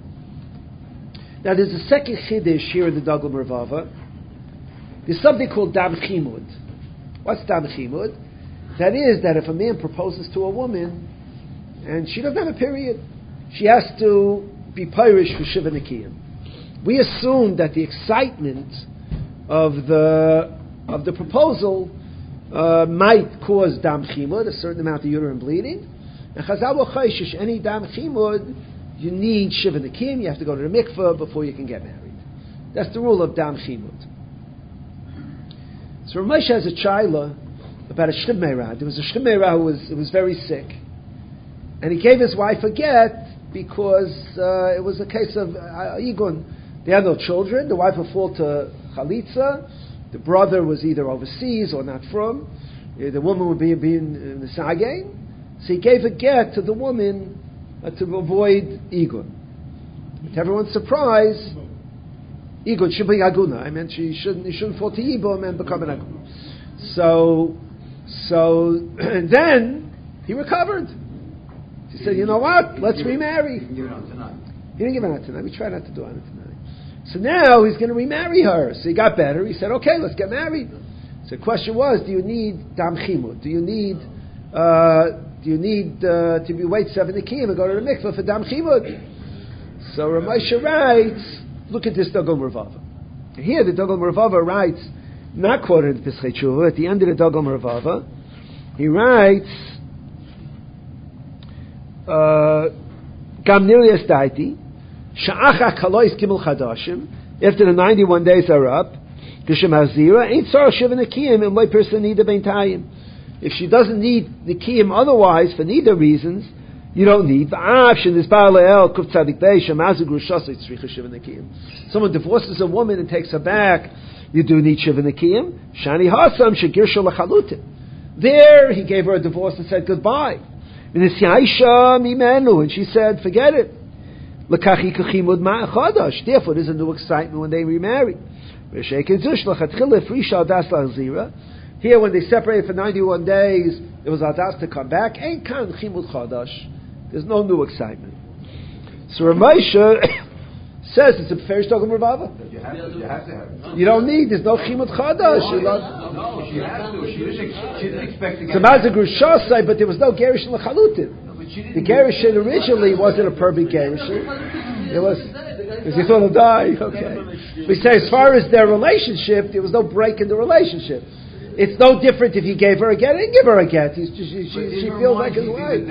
Speaker 1: now there's a second chiddush here in the Daglam Revava. There's something called dam chimud. What's dam chimud? That is that if a man proposes to a woman and she doesn't have a period, she has to be pirish for shiva nikiyim. We assume that the excitement of the of the proposal uh, might cause dam chimud, a certain amount of uterine bleeding. And Chazal will chayshish any dam chimud, you need shiva nikiyim. You have to go to the mikveh before you can get married. That's the rule of dam chimud. So Ramesh has a chayla about a shchim meirah. There was a shchim meirah who was who was very sick, and he gave his wife a get because uh, it was a case of uh, igun. They had no children. The wife would fall to chalitza. The brother was either overseas or not from. Uh, the woman would be, be in, in the sagain. So he gave a get to the woman uh, to avoid igun. To everyone's surprise, igun should be aguna. I meant she shouldn't. He shouldn't fall to ibum and become an aguna. So, so and then he recovered. He said, "You know what? Let's remarry."
Speaker 3: He didn't give it out tonight.
Speaker 1: He didn't give it out tonight. We tried not to do it tonight. So now he's going to remarry her. So he got better. He said, "Okay, let's get married." So the question was, do you need dam chimud? Do you need uh, do you need uh, to be wait seven nikiyim and go to the mikveh for dam chimud? So Ramosha writes, look at this Daglam Revava. Here the Daglam Revava writes, not quoted in Pesachei Tshuva, at the end of the Daglam Revava, he writes, Gam nirias daiti, sha'acha kalois gimel chadashim, after the ninety-one days are up, Kishem hazira, ain't sarah shiva nikiyim, and my person need a beintayim. If she doesn't need nikiyim otherwise, for neither reasons, you don't need. Someone divorces a woman and takes her back, you do need shiva nikiyim. Shani hasam shegirsha lachalutin. There, he gave her a divorce and said goodbye. And she said, forget it. Therefore, there's a new excitement when they remarry. Here, when they separated for ninety-one days, there was adas to come back. Ain't kan chimud chadash. There's no new excitement. So Ramosha says it's a fair Daglam Revava.
Speaker 3: You have to, you have to have it.
Speaker 1: You don't need. There's no chimud chadash.
Speaker 3: No, she has to. She didn't, she didn't expect to get
Speaker 1: So Mazagru Shasai, but there was no Gerushin L'chalutin. The Gerushin originally wasn't a perfect Gerushin. It was because he thought he'll die. Okay. We say as far as their relationship, there was no break in the relationship. It's no different if he gave her a get. He didn't give her a get. She, she, she, she feels like his wife.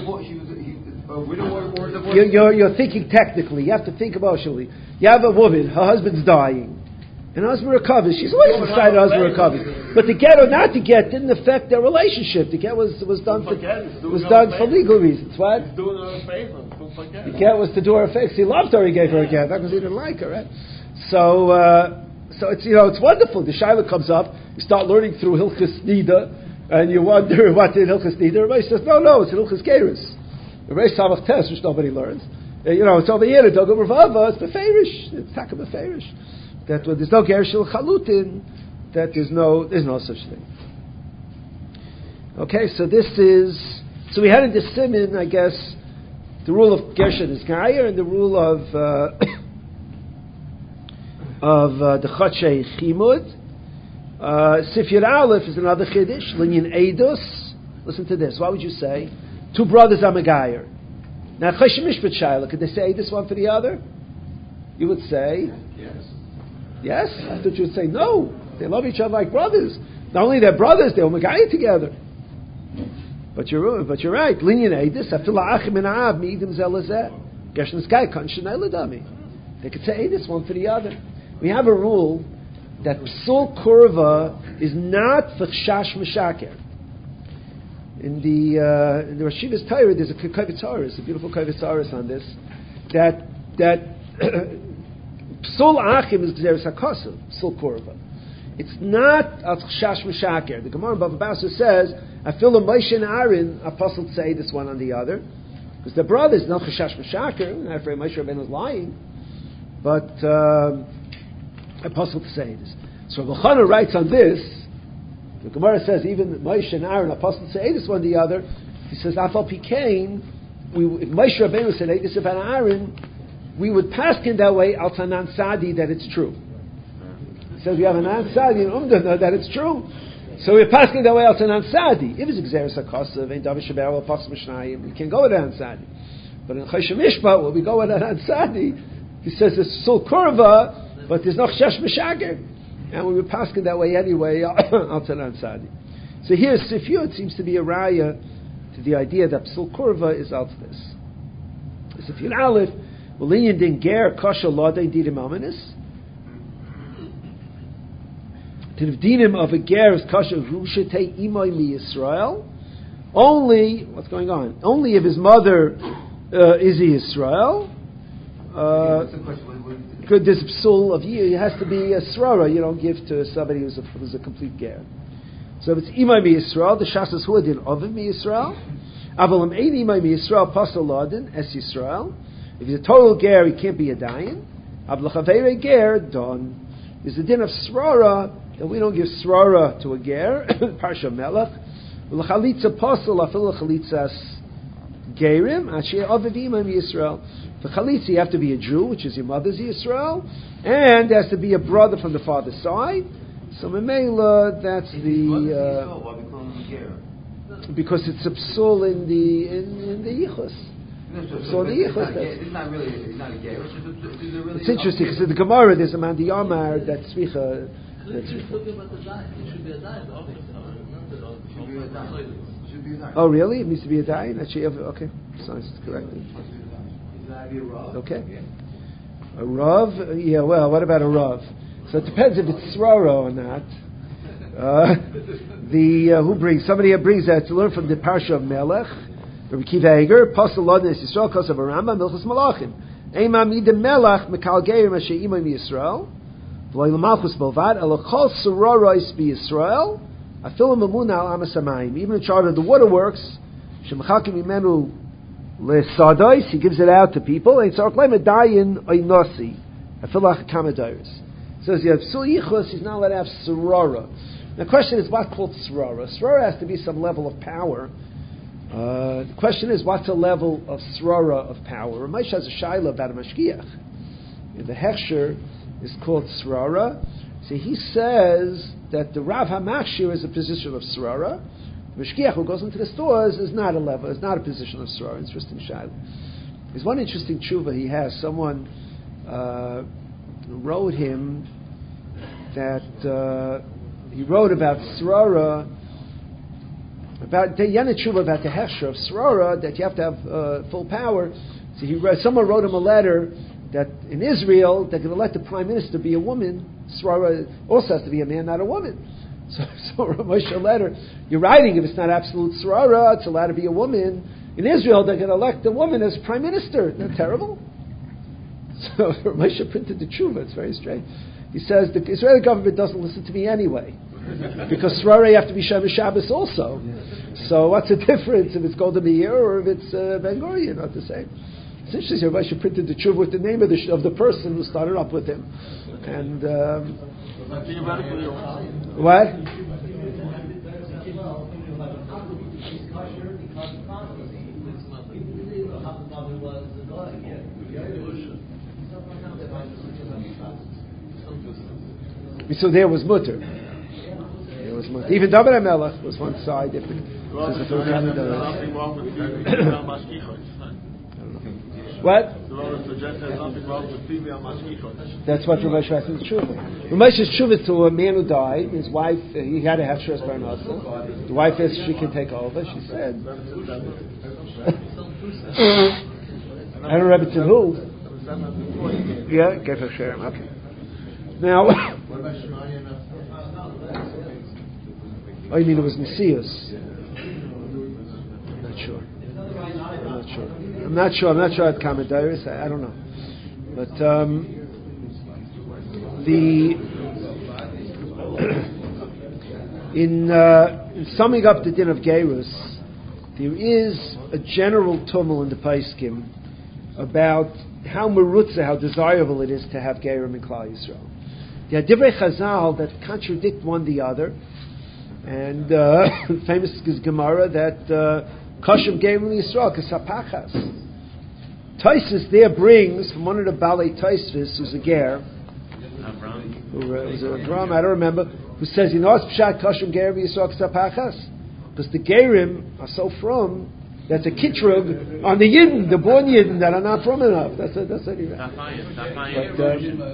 Speaker 1: You're, you're, you're thinking technically. You have to think emotionally. You have a woman. Her husband's dying. And her husband recovers. She's always decided her husband recovers. But the get or not to get didn't affect their relationship. The get was, was done for was done for legal reasons. What? The get was to do her a favor. He loved her. He gave her a get. Not because he didn't like her. Right? So, uh, so it's you know it's wonderful. The shaila comes up. You start learning through Hilchas Nida, and you wonder what in Hilchas Nida. Everybody says, no, no, it's in Hilchas Geirus. The Reish Samach Tes, which nobody learns. Uh, you know, it's over here. It's Dogam Ravava. It's Beferish. It's Taka Beferish. That when there's no Gershil Chalutin, that there's no there's no such thing. Okay, so this is so we had in the Siman, I guess, the rule of Gershon is Gayer and the rule of uh, of uh, the Chotshei Chimud. Uh, Sifyat Aleph is another Chiddush. Linyan Eidos. Listen to this. What would you say? Two brothers are Megayer. Now Choshen Mishpat Shaila, could they say this one for the other? You would say
Speaker 5: Yes.
Speaker 1: yes. I thought you would say no. They love each other like brothers. Not only they're brothers, they're Megayer together. But you're but you're right. Linyan Eidos. Afila Achim and Av Mi'idim Zelazeh. Gershon Sky Kanshin Eiladami. They could say this one for the other. We have a rule that Psul Kurva is not for Chash Meshaker. In the uh, in the Rashida's Torah, there's a Kavitzaris, a beautiful Kavitzaris on this. That that Psul Achim is Gzeres Hakosav, Psul Kurva. It's not as Chash Meshaker. The Gemara in Bava Basra says, "I feel a Moshe and Aaron apostle say this one on the other, because the brothers not Chash Meshaker. Not afraid Moshe Rabbeinu is lying, but." Um, Apostle to say this. So Rabbi Chana writes on this. The Gemara says even Moshe and Aaron apostle to say this one the other. He says Afal Pikain. We if Moshe Rabbeinu said this about Aaron, we would pass in that way al Tanan Sadi that it's true. He says we have an Tanan Sadi in Umdana that it's true. So we're passing that way al Tanan Sadi. If it's Gzeres Hakosav and David Shaber or Pachs Mishnayim, we can go with Tanan Sadi. But in Choshen Mishpat, when we go with Tanan Sadi, he says it's Sul Kurva. But there's no Chash Meshaker. And we were passing that way anyway, Al Tanan Sadi. So here, Sifyut seems to be a raya to the idea that Psul Kurva is out this. Sifyut Aleph, Ulinyan Din Ger, Kasha Lodei Dinim Aminis. To the dinim of a Ger is Kasha Rushetei Imoi Mi Yisrael. Only, what's going on? Only if his mother uh, is Yisrael. Uh, Good, there's a psul of you. It has to be a srara. You don't give to somebody who's a, who's a complete ger. So if it's imay mi Yisrael, the shasas huadin ovim mi Yisrael. Avalam ein imay mi Yisrael pasal ladin es Yisrael. If he's a total ger, he can't be a dayan. Avlachavere ger don. There's a din of srara that we don't give srara to a ger. Parsha melech. L'chalitza pasal afil l'chalitzas gerim. Asher aviv imay mi Yisrael. For chalitza, you have to be a Jew, which is your mother's Yisrael, and there has to be a brother from the father's side. So Memela, that's the uh, because it's a psul in the in, in the yichus. So the yichus,
Speaker 3: it's not really it's not a ger.
Speaker 1: It's interesting because in the Gemara there's a man the Yamar that tzvicha. Oh really? It needs to be a dayan. Actually, okay, science is correct. Okay. A Rav? Yeah, well, what about a Rav? So it depends if it's Srara or not. Uh, the, uh, who brings, somebody brings that to learn from the Parsha of Melech, Rabbi Kiva Eger, Pasal Lodin es Yisrael, Kosav Aramba, Milchus Malachim. Eima midem Melech, Mekal Geir, Mashe Imam Yisrael, V'loi L'malchus Belvad, Elo Chol Sororos Be Yisrael, Afilu Mamuna Al Amas Hamayim. Even in charge of the waterworks, Shemachakim Imenu Lesadois, he gives it out to people. And so Dayin Oinosi, Afilach Kamadairis. Says you have Psul Yichus, he's not allowed to have Sorora. The question is, what called Sorora? Sorora has to be some level of power. Uh, the question is, what's a level of Sorora of power? Ramesh has a Shaila about a Mashgiach. The Hechsher is called Sorora. So he says that the Rav HaMachshir is a position of Sorora. The Mashgiach who goes into the stores is not a level, is not a position of Sorora. Interesting Shaila. There's one interesting tshuva he has. Someone uh, wrote him that uh, he wrote about Srara, about the Yana tshuva about the hechsher of Srara, that you have to have uh, full power. So he wrote, someone wrote him a letter that in Israel they're going to let the prime minister be a woman. Srara also has to be a man, not a woman. So, so Moshe a letter, you're writing if it's not absolute Srara, it's allowed to be a woman. In Israel, they're going to elect a woman as prime minister. Isn't that terrible? So Moshe printed the tshuva. It's very strange. He says the Israeli government doesn't listen to me anyway, because Srara you have to be Shemesh Shabbos also. So what's the difference if it's Golda Meir or if it's uh, Ben Gurion? Not the same. It's interesting. Moshe printed the tshuva with the name of the of the person who started up with him, and um, what? So there was mutter. There was mutter. Even David HaMelech was one side. If the,
Speaker 2: Well,
Speaker 1: the
Speaker 2: so there's nothing wrong with female mashkichot.
Speaker 1: What?
Speaker 2: So suggest there's nothing wrong with female mashkichot.
Speaker 1: That's what Rav Moshe says. Tshuva. Rav Moshe's tshuva to a man who died. His wife, uh, he had a hechsher as parnasa. The wife asked she can take over. She said, I don't remember to who. Yeah, gave her share. Okay. Now, oh, you mean it was Nesius? I'm not sure. I'm not sure. I'm not sure. I'm not sure at Kamadiris. I, I don't know. But um, the in, uh, in summing up the din of Gerus, there is a general tumult in the Paiskim about how merutza, how desirable it is to have Gerim in Klal Yisrael. There are divrei Chazal that contradict one the other, and uh, famous is Gemara that Kashim Gerim Yisrael Kasapachas. Taisus there brings from one of the Balei Taisvis, who's a ger, who uh, was a drum, I don't remember, who says, you know what's Pshat Kashim Gerim Yisrael Kasapachas? Because the Gerim are so from that's a kitrug on the Yidden, the born Yidden that are not from enough. That's a, that's a, but,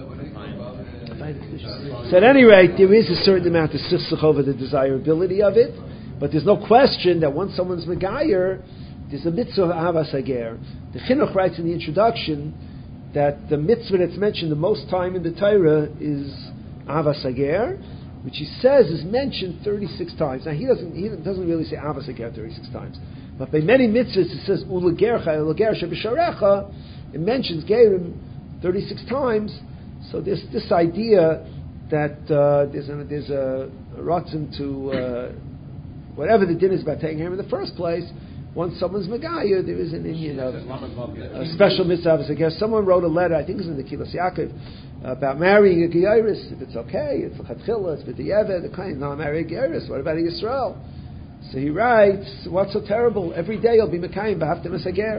Speaker 1: um, so at any rate, there is a certain amount of sifsach over the desirability of it, but there's no question that once someone's megayer, there's a mitzvah of Ahavas Hager. The Chinuch writes in the introduction that the mitzvah that's mentioned the most time in the Torah is Ahavas Hager, which he says is mentioned thirty-six times. Now he doesn't he doesn't really say Ahavas Hager thirty-six times, but by many mitzvahs it says Ulegercha Uleger Shebisharecha. It mentions Gerim thirty-six times. So there's this idea that uh, there's a there's a, a rotzen to uh, whatever the din is about taking him in the first place. Once someone's Megaya, there is an Indian of a special mitzvah. I guess someone wrote a letter, I think it was in the Kilas Yaakov, about marrying a Geiris. If it's okay, it's L'chatchila, it's B'diyeveh, the kind, no, marry a Geiris. What about a Yisrael? So he writes, what's so terrible? Every day you'll be Mekayim, B'haftim as a Ger.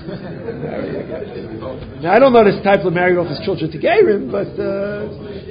Speaker 1: Now, I don't know this type of married off his children to Gerim, but uh,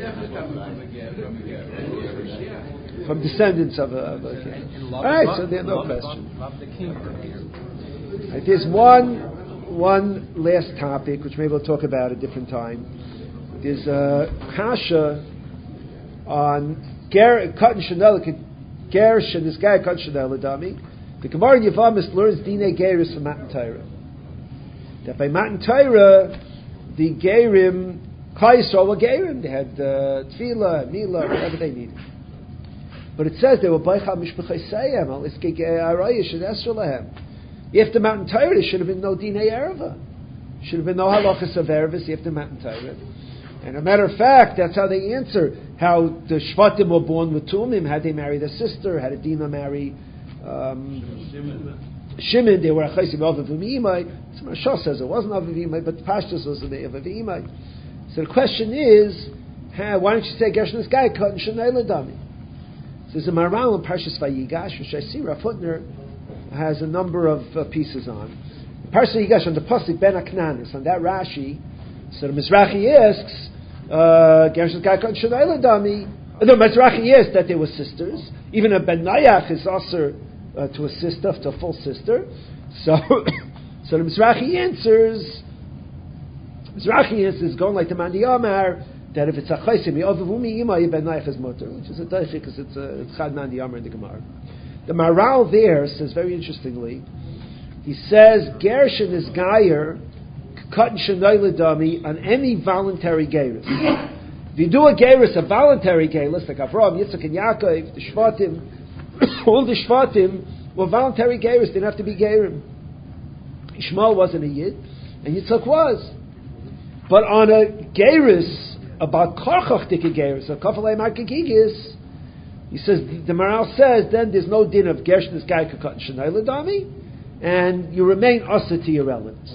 Speaker 1: from descendants of a, of a king. All right, so there's no question. Right, there's one one last topic, which maybe we'll talk about at a different time. There's a kasha on Ger Katan Chanel Ger Shenis Ger Katan Chanel Adami. The Gemara in Yavamis learns Dine Geris from Matan Torah. That by Matan Torah, the Gerim Klal Yisrael were Gerim. They had uh, Tefillah, Milah, whatever they needed. But it says they were Baichal Mishpachai Sayem, Al Iskei Arayish and Esra Lahem. After Matan Torah, there should have been no Dinei Ereva. Should have been no halachas of Erevas after Matan Torah. And a matter of fact, that's how they answer how the Shvatim were born with Tumim. Had they married a sister, had a Dina marry um, Shimon, they were a Chaysim of Avimai. So Mashal says it wasn't Avimai, but Pashtus was the Avimai. So the question is, how, why don't you say Gershon is Gai Kat and Shanei Ladami? There's a Maral in Parshas Vayigash, which I see Rav Hutner has a number of uh, pieces on. Parshas Vayigash on the pasuk Ben Aknanis, on that Rashi, so the Mizrahi asks, Gershon Gai Kat Shanei Ladami. The Mizrahi asks that they were sisters. Even a Ben Nayach is also uh, to a sister, to a full sister. So So the Mizrahi answers, Mizrahi answers going like the Mandi Amar, that if it's a chaysim, Yovavumi Ima Ben Naich is mutter, which is a daichi because it's a it's Chad Mandi Amar in the Gemara. The Maral there says very interestingly, he says Gershon is Gayer Katan Shenai Ledami on any voluntary Geirus. If you do a Geirus, a voluntary Geirus, like Avraham, Yitzchak, and Yaakov, the Shvatim, all the Shvatim were voluntary Geirus, didn't have to be Geirim. Ishmael wasn't a Yid, and Yitzchak was. But on a Geirus, about Karchach Dike Geirus, a Kafalei Markagigis, he says, the Maral says, then there's no din of Gershon is Gai Katan Shenai Ledami, and you remain Asa to your relatives.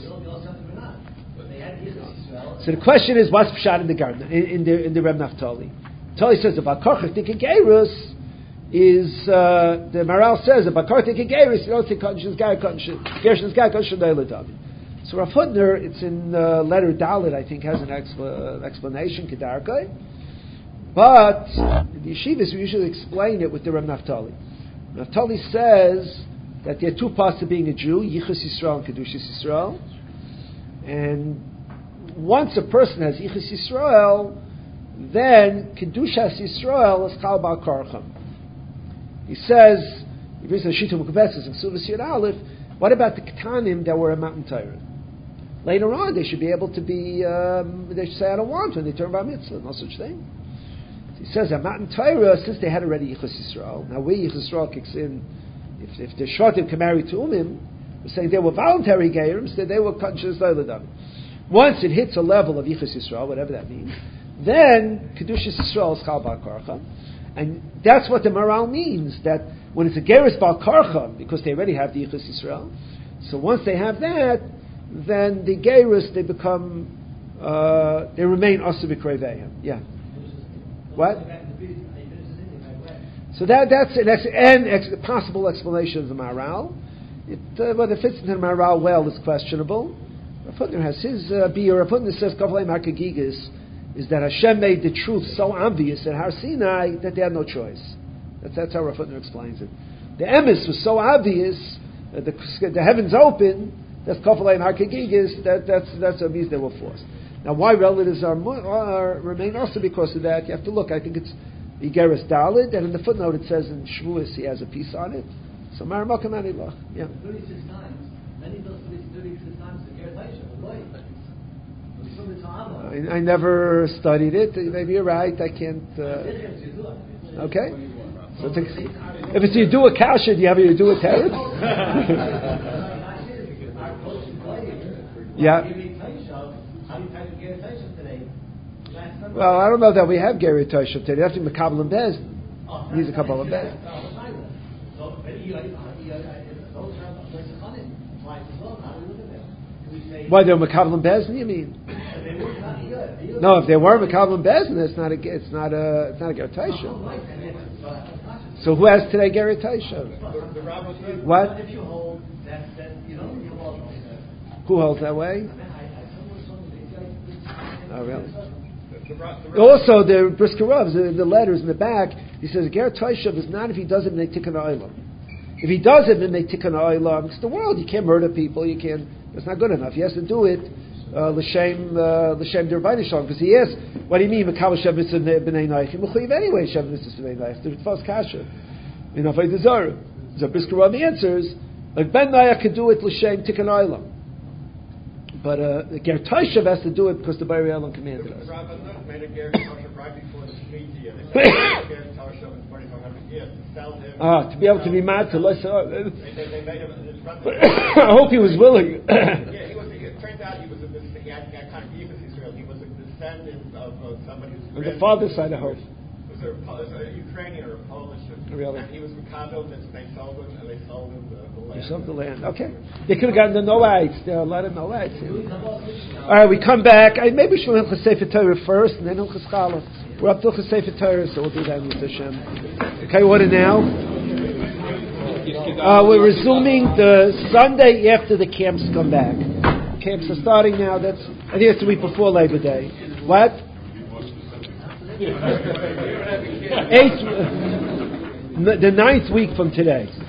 Speaker 1: So the question is, what's Pshat in the garden, in, in the in the Reb Naftali? Naftali says about Karchach Dike Geirus is uh, the Maral says about Karchach Dike Geirus, you don't say Gershon is Gai Katan Shenai Ledami. So Rav Hutner, it's in uh, letter Dalit, I think, has an expl- uh, explanation Kedarkai. But in the yeshivas, we usually explain it with the Reb Naftali. Naftali says that there are two parts of being a Jew, Yichus Yisrael and Kedushas Yisrael. And once a person has Yichus Yisrael, then Kedushas Yisrael is Chal Bal Karcham. He says, if he's a Shita Mukvetzes and Suvas Yud Aleph, what about the Ketanim that were a Matan Torah? Later on, they should be able to be, um, they should say, I don't want when they turn Bar Mitzvah, no such thing. He says that Matan Torah, since they had already Yichus Yisrael, now where Yichus Yisrael kicks in, if, if the Shvatim can marry to Umim, we're saying they were voluntary Geirim, so they were conscious Leiladam. Once it hits a level of Yichus Yisrael, whatever that means, then Kedushas Yisrael is Chal Bar Karcha, and that's what the Maral means, that when it's a Geirus Bar Karcha, because they already have the Yichus Yisrael, so once they have that, then the Geirus, they become, uh, they remain Asa B'Kreveihem. Yeah. What? So that that's an, ex- an ex- possible explanation of the Maral. It, uh, whether it fits into the Maral well is questionable. Rav Hutner has his uh, beer. Rav Hutner says Kavlei Markagigis is that Hashem made the truth so obvious at Har Sinai that they had no choice. That's, that's how Rav Hutner explains it. The emes was so obvious that the, the heavens open. That's Kavlei Markagigis. That that's that's what means they were forced. Now, why relatives are, are remain also because of that? You have to look. I think it's Igeres Dalid, and in the footnote it says in Shavuos he has a piece on it. So Maramokam Anilach, yeah.
Speaker 6: Thirty-six times. Then he does thirty-six times the Gertaisha.
Speaker 1: I, I never studied it. Maybe you're right. I can't. Uh, okay. So it's a, if it's you do a kasha, do you have you do a teretz? Yeah. Well, I don't know that we have Gary Toshav today. You have to be Makabal and Bez. He's a couple of Bez. Why they're Makabal and Bez? You mean? No, if they were Makabal and Bez, it's not a it's not a it's not a Gary Toshav. So who has today Gary Toshav? What? Who holds that way? Oh, really? Also, the Brisker Rav, the, the letters in the back, he says, Ger Toshav is not if he does it in a Tikkun Olam. If he does it in a Tikkun Olam, it's the world, you can't murder people, you can't, that's not good enough. He has to do it, L'Shem, L'Shem D'Rabbeinu Shalom, because he asks, what do you mean, Mekabel Shem Mitzvah B'nei Noach? He Mechuyev anyway, Shem Mitzvah B'nei Noach, the false kasha. You know, if I desire, so Brisker Rav answers, like Ben Noach could do it L'Shem Tikkun Olam. But uh, the Ger Toshav has to do it because the Bari Elam commanded us.
Speaker 2: Rabbi made a Ger Toshav right before the Shemitah, and they made a Ger Toshav in twenty-five hundred years to sell him.
Speaker 1: Ah, to be able to be mad to listen.
Speaker 2: They, they made him in front of
Speaker 1: I hope he was willing.
Speaker 2: Yeah, he was. It turns out he was a he had, he had kind of Yichus Israel. He was a descendant of uh, somebody who's
Speaker 1: on the father's side, I hope.
Speaker 2: Was a, was a Ukrainian or a Polish.
Speaker 1: Really?
Speaker 2: And he was from Kabul, and they sold him, and they sold him the, the land.
Speaker 1: They sold the land. Okay. They could have gotten the Noahites. There are a lot of Noahites. All right, we come back. I, maybe we should Hilchos Sefer Torah first, and then Hilchos Challah. We're up to Hilchos Sefer Torah, so we'll do that in Hashem. Okay, what now? Uh, we're resuming the Sunday after the camps come back. Camps are starting now. That's I think it's the week before Labor Day. What? Eighth, the ninth week from today.